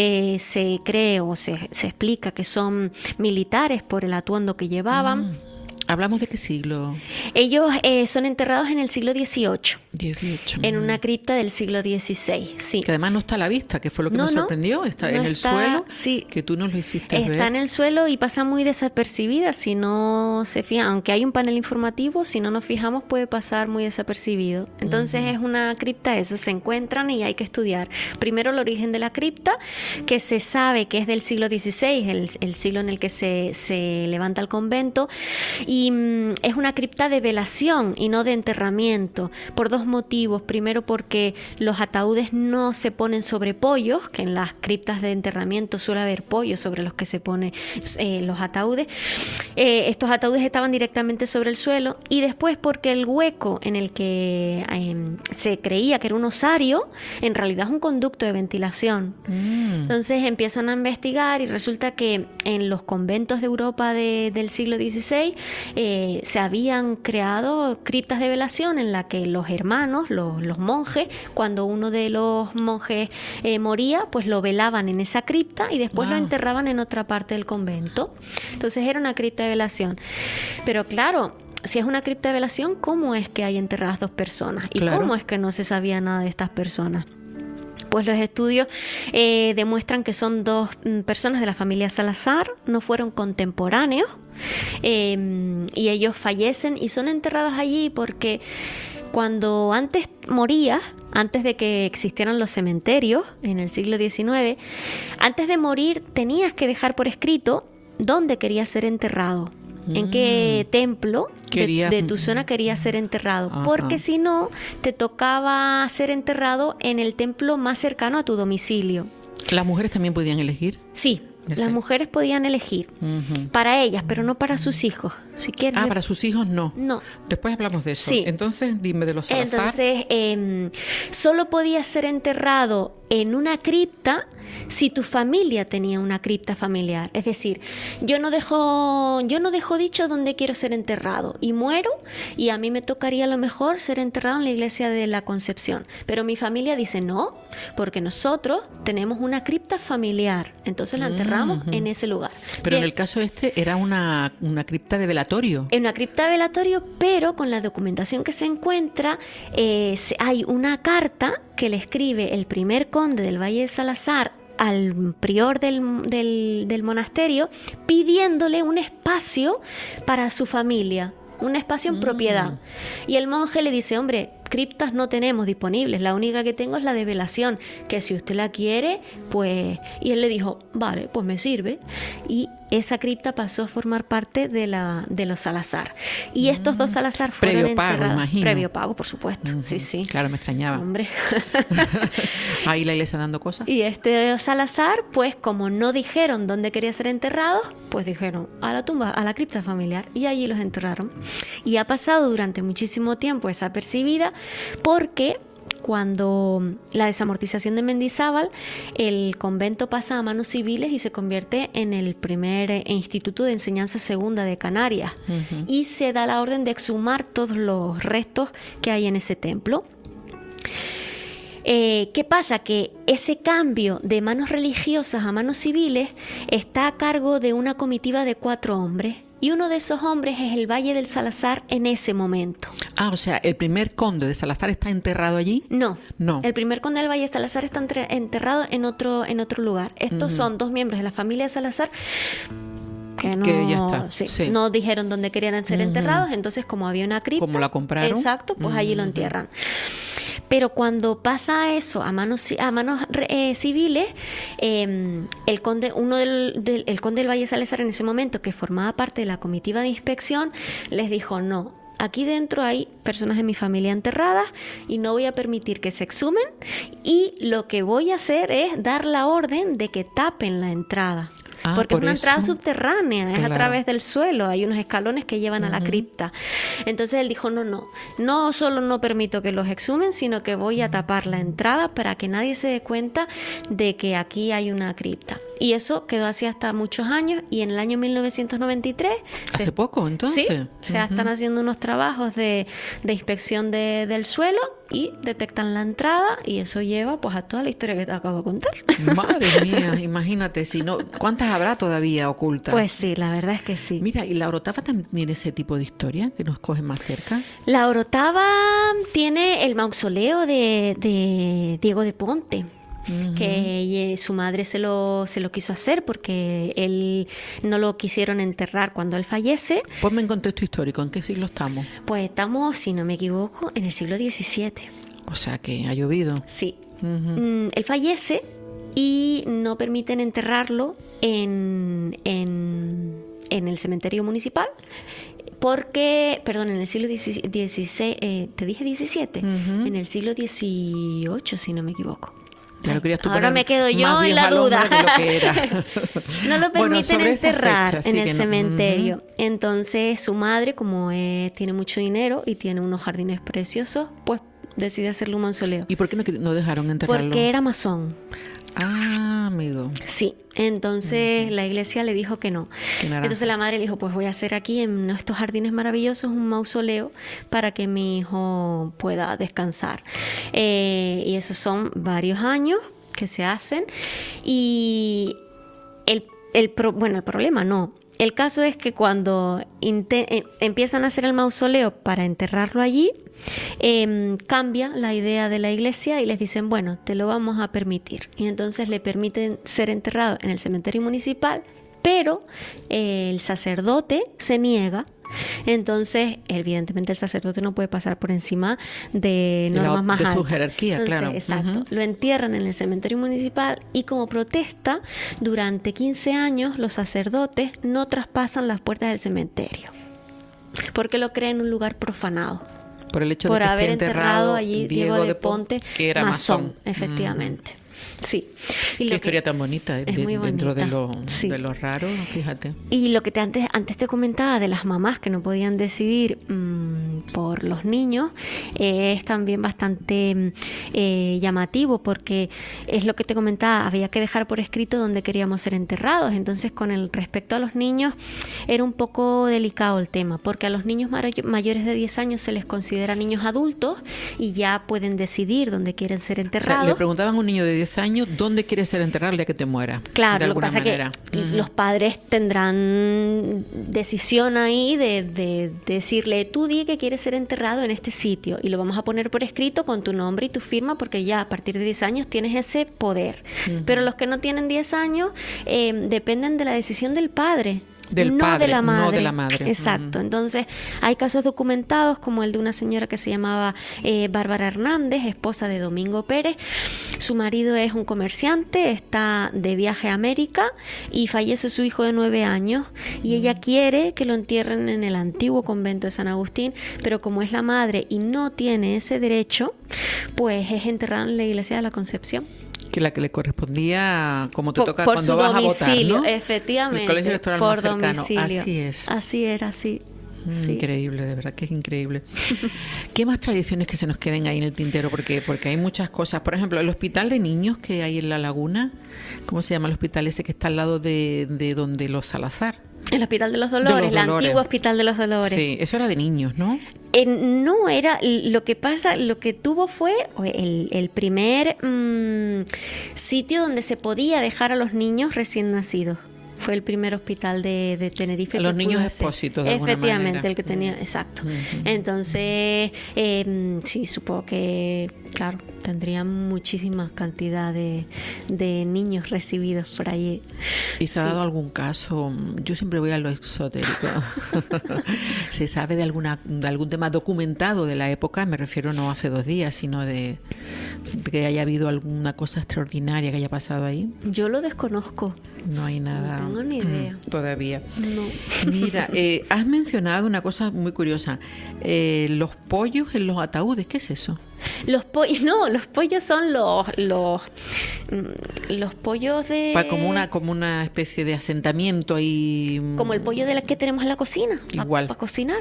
se cree o se explica que son militares por el atuendo que llevaban. ¿Hablamos de qué siglo? Ellos son enterrados en el siglo XVIII. 18. En una cripta del siglo XVI, sí. Que además no está a la vista, que fue lo que nos sorprendió. Está en el suelo, sí. Que tú nos lo hiciste ver. Está en el suelo y pasa muy desapercibida si no se fija. Aunque hay un panel informativo, si no nos fijamos puede pasar muy desapercibido. Entonces es una cripta, eso, se encuentran y hay que estudiar. Primero el origen de la cripta, que se sabe que es del siglo XVI, el siglo en el que se levanta el convento. Y es una cripta de velación y no de enterramiento, por 2 motivos. Primero, porque los ataúdes no se ponen sobre pollos, que en las criptas de enterramiento suele haber pollos sobre los que se ponen los ataúdes. Estos ataúdes estaban directamente sobre el suelo. Y después porque el hueco en el que se creía que era un osario, en realidad es un conducto de ventilación. Entonces empiezan a investigar y resulta que en los conventos de Europa del siglo XVI se habían creado criptas de velación en la que los hermanos, los monjes, cuando uno de los monjes moría, pues lo velaban en esa cripta y después lo enterraban en otra parte del convento. Entonces era una cripta de velación. Pero claro, si es una cripta de velación, ¿cómo es que hay enterradas 2 personas? ¿Y cómo es que no se sabía nada de estas personas? Pues los estudios demuestran que son 2 personas de la familia Salazar, no fueron contemporáneos, y ellos fallecen y son enterrados allí porque cuando antes morías, antes de que existieran los cementerios en el siglo XIX, antes de morir tenías que dejar por escrito dónde querías ser enterrado. ¿En qué templo de tu zona querías ser enterrado? Porque si no, te tocaba ser enterrado en el templo más cercano a tu domicilio. ¿Las mujeres también podían elegir? Sí, las mujeres podían elegir para ellas, pero no para sus hijos. Si quieres, para sus hijos no. No. Después hablamos de eso. Sí. Entonces, dime de los Salazar. Entonces, solo podías ser enterrado en una cripta si tu familia tenía una cripta familiar. Es decir, yo no dejo dicho dónde quiero ser enterrado y muero, y a mí me tocaría a lo mejor ser enterrado en la iglesia de la Concepción. Pero mi familia dice no, porque nosotros tenemos una cripta familiar. Entonces la enterramos en ese lugar. Pero en el caso era una cripta de velatorio. En una cripta de velatorio, pero con la documentación que se encuentra, hay una carta que le escribe el primer conde del Valle de Salazar al prior del monasterio pidiéndole un espacio para su familia, un espacio en propiedad. Y el monje le dice, hombre, criptas no tenemos disponibles, la única que tengo es la de velación, que si usted la quiere, pues... Y él le dijo, vale, pues me sirve. Y esa cripta pasó a formar parte de los Salazar. Y estos dos Salazar fueron previo pago, enterrados. imagino. Previo pago, por supuesto. Sí, sí. Claro, me extrañaba. Hombre. Ahí la iglesia dando cosas. Y este Salazar, pues como no dijeron dónde quería ser enterrado, pues dijeron a la tumba, a la cripta familiar, y allí los enterraron. Y ha pasado durante muchísimo tiempo desapercibida porque cuando la desamortización de Mendizábal, el convento pasa a manos civiles y se convierte en el primer instituto de enseñanza segunda de Canarias. Y se da la orden de exhumar todos los restos que hay en ese templo. ¿Qué pasa? Que ese cambio de manos religiosas a manos civiles está a cargo de una comitiva de 4 hombres. Y uno de esos hombres es el Valle del Salazar en ese momento. Ah, o sea, ¿el primer conde de Salazar está enterrado allí? No. No. El primer conde del Valle de Salazar está enterrado en otro lugar. Estos son 2 miembros de la familia de Salazar que ya está. Sí. no dijeron dónde querían ser enterrados. Entonces, como había una cripta... Como la compraron. Exacto, pues allí lo entierran. Pero cuando pasa eso a manos civiles, el conde del Valle de Salazar en ese momento, que formaba parte de la comitiva de inspección, les dijo, no, aquí dentro hay personas de mi familia enterradas y no voy a permitir que se exhumen, y lo que voy a hacer es dar la orden de que tapen la entrada. Porque es una entrada subterránea, es a través del suelo, hay unos escalones que llevan a la cripta. Entonces él dijo, no solo no permito que los exhumen, sino que voy a tapar la entrada para que nadie se dé cuenta de que aquí hay una cripta. Y eso quedó así hasta muchos años, y en el año 1993... ¿Hace poco, entonces? Sí, están haciendo unos trabajos de inspección del suelo y detectan la entrada, y eso lleva pues a toda la historia que te acabo de contar. Madre mía, imagínate, si no, ¿cuántas habrá todavía ocultas? Pues sí, la verdad es que sí. Mira, ¿y la Orotava también tiene ese tipo de historia que nos coge más cerca? La Orotava tiene el mausoleo de Diego de Ponte. Que su madre se lo quiso hacer porque él no lo quisieron enterrar cuando él fallece. Ponme en contexto histórico, ¿en qué siglo estamos? Pues estamos, si no me equivoco, en el siglo XVII. O sea que ha llovido. Sí. Él fallece y no permiten enterrarlo en el cementerio municipal. Porque, perdón, en el siglo XVI, ¿te dije XVII? En el siglo XVIII, si no me equivoco. Ahora me quedo yo en la duda. No lo permiten enterrar en el cementerio. Entonces su madre, como tiene mucho dinero y tiene unos jardines preciosos, pues decide hacerle un mausoleo. ¿Y por qué no dejaron enterrarlo? Porque era masón. Ah, amigo. Sí, entonces la iglesia le dijo que no. Entonces la madre le dijo, pues voy a hacer aquí en estos jardines maravillosos un mausoleo para que mi hijo pueda descansar. Y esos son varios años que se hacen. Y el problema no. El caso es que cuando empiezan a hacer el mausoleo para enterrarlo allí, cambia la idea de la iglesia y les dicen, bueno, te lo vamos a permitir. Y entonces le permiten ser enterrado en el cementerio municipal, pero el sacerdote se niega. Entonces, evidentemente el sacerdote no puede pasar por encima de normas más altas. De su jerarquía, entonces, claro. Exacto. Lo entierran en el cementerio municipal y como protesta, durante 15 años los sacerdotes no traspasan las puertas del cementerio porque lo creen un lugar profanado. Por el hecho por de que haber esté enterrado allí Diego de Ponte, que era masón. Efectivamente. Sí. Y qué historia tan bonita, muy bonita. Dentro de lo raro, fíjate. Y lo que antes te comentaba de las mamás que no podían decidir por los niños, es también bastante llamativo, porque es lo que te comentaba, había que dejar por escrito dónde queríamos ser enterrados. Entonces, con el respecto a los niños, era un poco delicado el tema, porque a los niños mayores de 10 años se les considera niños adultos y ya pueden decidir dónde quieren ser enterrados. O sea, le preguntaban a un niño de 10 años dónde quieres ser enterrado el día que te muera. Claro, lo que pasa es que los padres tendrán decisión ahí de decirle, tú di que quieres ser enterrado en este sitio y lo vamos a poner por escrito con tu nombre y tu firma, porque ya a partir de 10 años tienes ese poder. Pero los que no tienen 10 años dependen de la decisión del padre. Del no padre, de la madre. no de la madre. Exacto. Entonces, hay casos documentados como el de una señora que se llamaba Bárbara Hernández, esposa de Domingo Pérez. Su marido es un comerciante, está de viaje a América y fallece su hijo de 9 años y ella quiere que lo entierren en el antiguo convento de San Agustín, pero como es la madre y no tiene ese derecho, pues es enterrado en la iglesia de la Concepción. Que la que le correspondía, como te toca por cuando su vas domicilio, a votar, ¿no? efectivamente, El colegio electoral por más cercano. domicilio. Así es. Así era, así. Sí. Increíble, de verdad que es increíble. ¿Qué más tradiciones que se nos queden ahí en el tintero? Porque hay muchas cosas. Por ejemplo, el hospital de niños que hay en La Laguna, ¿cómo se llama el hospital ese que está al lado de donde los Salazar? El Hospital de los Dolores, el antiguo Hospital de los Dolores. Sí, eso era de niños, ¿no? No era, lo que pasa, lo que tuvo fue el primer sitio donde se podía dejar a los niños recién nacidos. Fue el primer hospital de Tenerife. Los niños expósitos, de alguna efectivamente, manera. el que tenía, exacto. Entonces, sí, supongo que, claro, tendrían muchísimas cantidades de niños recibidos por allí. ¿Y se ha dado algún caso? Yo siempre voy a lo exotérico. ¿Se sabe de algún tema documentado de la época? Me refiero no hace 2 días, sino de que haya habido alguna cosa extraordinaria que haya pasado ahí. Yo lo desconozco. No hay nada. No tengo ni idea. Todavía. No. Mira, has mencionado una cosa muy curiosa. Los pollos en los ataúdes, ¿qué es eso? Los pollos son los pollos de... Como una especie de asentamiento ahí. Como el pollo de la que tenemos en la cocina. Igual. Para cocinar.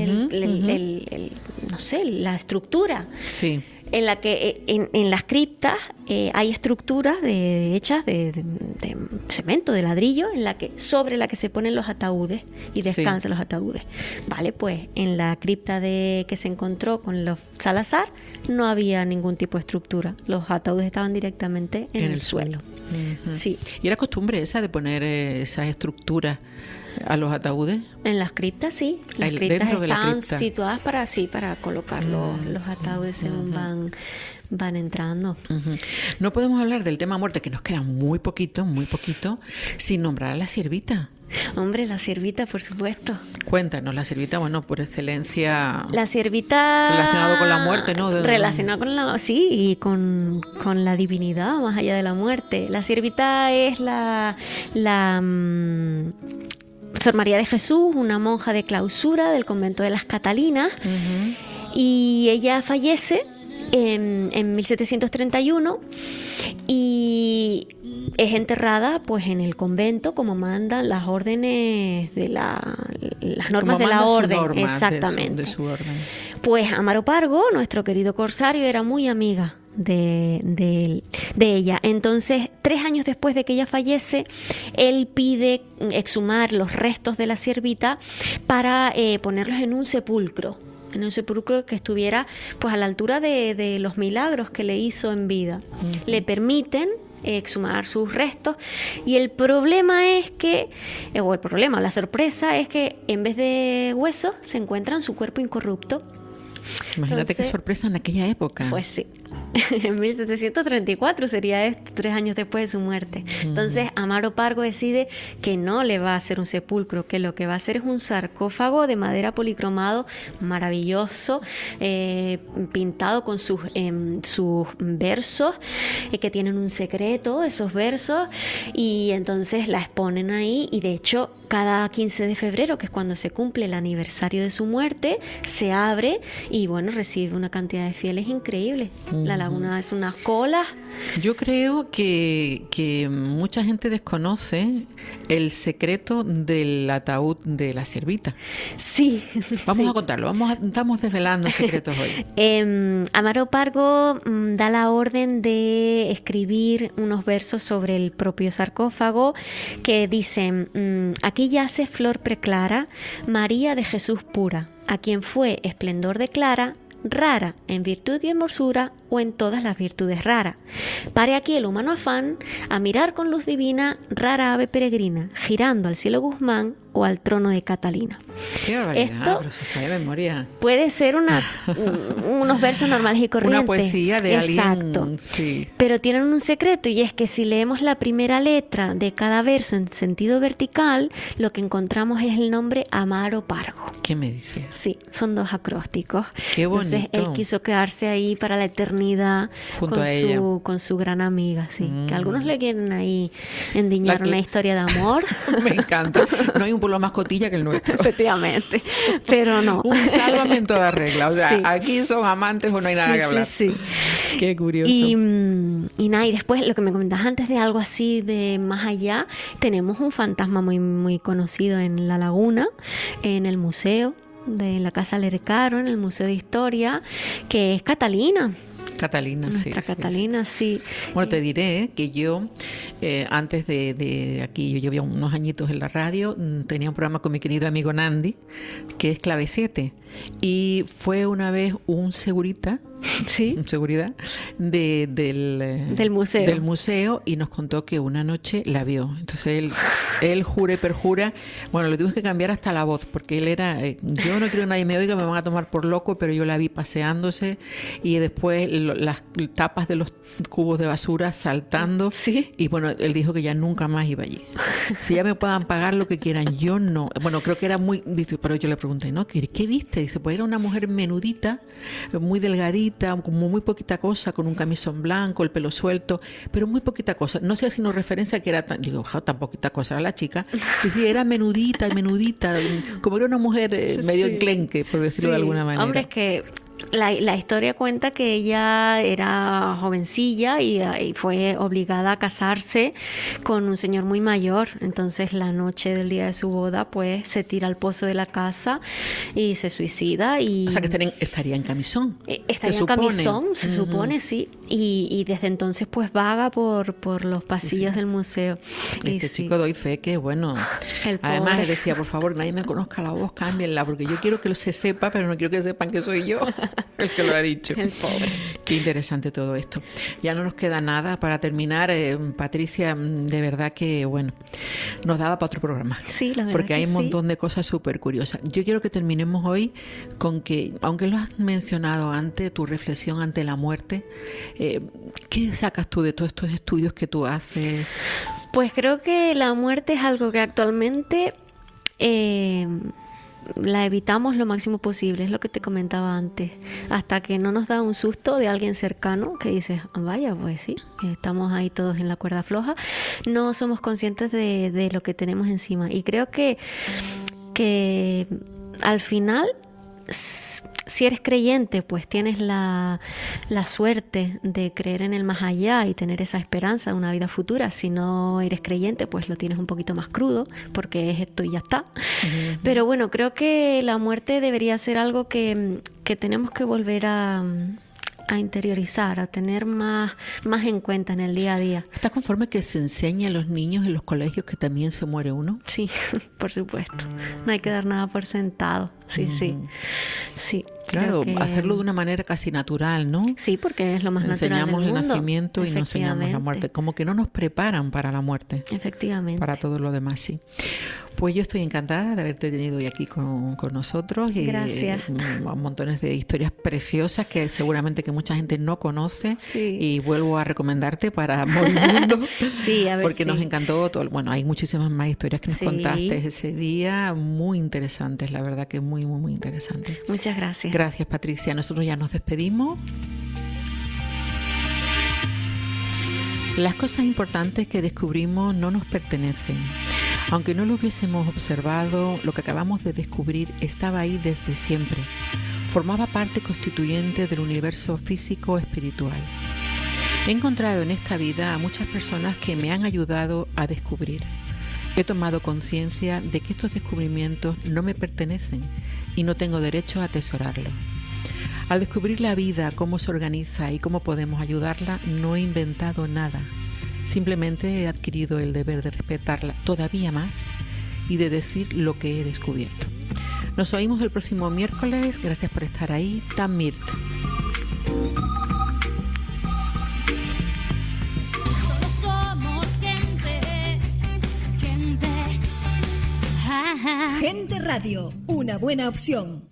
No sé, la estructura. Sí. En la que en las criptas hay estructuras hechas de cemento, de ladrillo, sobre la que se ponen los ataúdes y descansan los ataúdes. Vale, pues en la cripta que se encontró con los Salazar no había ningún tipo de estructura. Los ataúdes estaban directamente en el suelo. Sí. ¿Y era costumbre esa de poner esas estructuras a los ataúdes? En las criptas sí. Las criptas dentro de la están cripta. situadas para colocar los ataúdes según van entrando. No podemos hablar del tema muerte, que nos queda muy poquito, sin nombrar a la ciervita. Hombre, la ciervita, por supuesto. Cuéntanos, la ciervita, bueno, por excelencia. La ciervita... Relacionado con la muerte, ¿no? Relacionado con y con la divinidad, más allá de la muerte. La ciervita es Sor María de Jesús, una monja de clausura del convento de las Catalinas, y ella fallece en 1731 y es enterrada pues en el convento como mandan las órdenes de las normas de la orden, exactamente. De su orden. Pues Amaro Pargo, nuestro querido corsario, era muy amiga de ella. Entonces, 3 años después de que ella fallece, él pide exhumar los restos de la ciervita para ponerlos en un sepulcro que estuviera pues a la altura de los milagros que le hizo en vida. Le permiten exhumar sus restos y el problema es que, la sorpresa es que en vez de huesos se encuentran su cuerpo incorrupto. Imagínate qué sorpresa en aquella época. Pues sí. En 1734 sería esto, 3 años después de su muerte. Entonces Amaro Pargo decide que no le va a hacer un sepulcro, que lo que va a hacer es un sarcófago de madera policromado maravilloso, pintado con sus versos, que tienen un secreto, esos versos, y entonces la exponen ahí, y de hecho cada 15 de febrero, que es cuando se cumple el aniversario de su muerte, se abre y bueno, recibe una cantidad de fieles increíble. La laguna es unas colas. Yo creo que mucha gente desconoce el secreto del ataúd de la ciervita. Sí. Vamos a contarlo, estamos desvelando secretos hoy. Amaro Pargo da la orden de escribir unos versos sobre el propio sarcófago que dicen: aquí yace flor preclara, María de Jesús pura, a quien fue esplendor de Clara, rara en virtud y hermosura o en todas las virtudes raras. Pare aquí el humano afán a mirar con luz divina rara ave peregrina, girando al cielo Guzmán o al trono de Catalina. Qué barbaridad, Esto pero se sabe de memoria. puede ser unos versos normales y corrientes. Una poesía de Exacto. alguien. Sí. Pero tienen un secreto, y es que si leemos la primera letra de cada verso en sentido vertical, lo que encontramos es el nombre Amaro Pargo. ¿Qué me dices? Sí, son 2 acrósticos. Qué bonito. Entonces él quiso quedarse ahí para la eternidad Junto a ella. con su gran amiga, sí. Que algunos le quieren ahí endiñar una historia de amor. Me encanta. No hay un pueblo más cotilla que el nuestro. Efectivamente, pero no. Un sálvame en toda regla. O sea, Sí. aquí son amantes o no hay nada que hablar. Sí. Qué curioso. Y nada, y después lo que me comentabas antes de algo así de más allá, tenemos un fantasma muy, muy conocido en La Laguna, en el museo de la Casa Lercaro, en el Museo de Historia, que es Catalina. Catalina, sí. Nuestra sí, Catalina, sí. Bueno, te diré que yo, antes de aquí, yo llevaba unos añitos en la radio, tenía un programa con mi querido amigo Nandi, que es Clave 7. Y fue una vez un segurita, Sí. seguridad, del museo. Del museo, y nos contó que una noche la vio. Entonces él jura y perjura. Bueno, le tuvimos que cambiar hasta la voz, porque él era, yo no quiero que nadie me oiga, me van a tomar por loco, pero yo la vi paseándose, y después las tapas de los cubos de basura saltando. Sí. Y bueno, él dijo que ya nunca más iba allí. Si ya me puedan pagar lo que quieran, yo no. Bueno, creo que era muy... Dice, pero yo le pregunté, ¿no? ¿Qué viste? Dice, pues era una mujer menudita, muy delgadita, como muy poquita cosa, con un camisón blanco, el pelo suelto, pero muy poquita cosa. No sé, haciendo referencia a que era tan... Digo, tan poquita cosa era la chica. Y sí, era menudita, como era una mujer medio enclenque, por decirlo de alguna manera. Hombre, es que la historia cuenta que ella era jovencilla y fue obligada a casarse con un señor muy mayor. Entonces, la noche del día de su boda, pues se tira al pozo de la casa y se suicida. Y o sea, que estaría en camisón. Estaría en camisón, se supone, sí. Y desde entonces, pues vaga por los pasillos del museo. Este chico, doy fe que, bueno, además le decía, por favor, nadie me conozca la voz, cámbienla, porque yo quiero que se sepa, pero no quiero que sepan que soy yo el que lo ha dicho. El pobre. Qué interesante todo esto. Ya no nos queda nada para terminar. Patricia, de verdad que, bueno, nos daba para otro programa. Sí, la verdad. Porque hay un sí. montón de cosas súper curiosas. Yo quiero que terminemos hoy con que, aunque lo has mencionado antes, tu reflexión ante la muerte, ¿qué sacas tú de todos estos estudios que tú haces? Pues creo que la muerte es algo que actualmente la evitamos lo máximo posible, es lo que te comentaba antes, hasta que no nos da un susto de alguien cercano que dices, vaya, pues sí, estamos ahí todos en la cuerda floja, no somos conscientes de lo que tenemos encima. Y creo que al final, si eres creyente, pues tienes la suerte de creer en el más allá y tener esa esperanza de una vida futura. Si no eres creyente, pues lo tienes un poquito más crudo, porque es esto y ya está. Uh-huh. Pero bueno, creo que la muerte debería ser algo que tenemos que volver a interiorizar, a tener más en cuenta en el día a día. ¿Estás conforme que se enseñe a los niños en los colegios que también se muere uno? Sí, por supuesto. No hay que dar nada por sentado. Sí, sí. Claro, hacerlo de una manera casi natural, ¿no? Sí, porque es lo más natural del mundo. Enseñamos el nacimiento y no enseñamos la muerte. Como que no nos preparan para la muerte. Efectivamente. Para todo lo demás, sí. Pues yo estoy encantada de haberte tenido hoy aquí con nosotros. Gracias. Montones de historias preciosas que seguramente que mucha gente no conoce. Sí. Y vuelvo a recomendarte para Morimundo. Sí, a ver. Porque nos encantó todo. Bueno, hay muchísimas más historias que nos contaste ese día. Muy interesantes, la verdad que muy, muy, muy interesantes. Muchas gracias. Gracias, Patricia. Nosotros ya nos despedimos. Las cosas importantes que descubrimos no nos pertenecen. Aunque no lo hubiésemos observado, lo que acabamos de descubrir estaba ahí desde siempre. Formaba parte constituyente del universo físico-espiritual. He encontrado en esta vida a muchas personas que me han ayudado a descubrir. He tomado conciencia de que estos descubrimientos no me pertenecen y no tengo derecho a atesorarlos. Al descubrir la vida, cómo se organiza y cómo podemos ayudarla, no he inventado nada. Simplemente he adquirido el deber de respetarla todavía más y de decir lo que he descubierto. Nos oímos el próximo miércoles. Gracias por estar ahí. Tammirt. Solo somos gente. Gente Radio, una buena opción.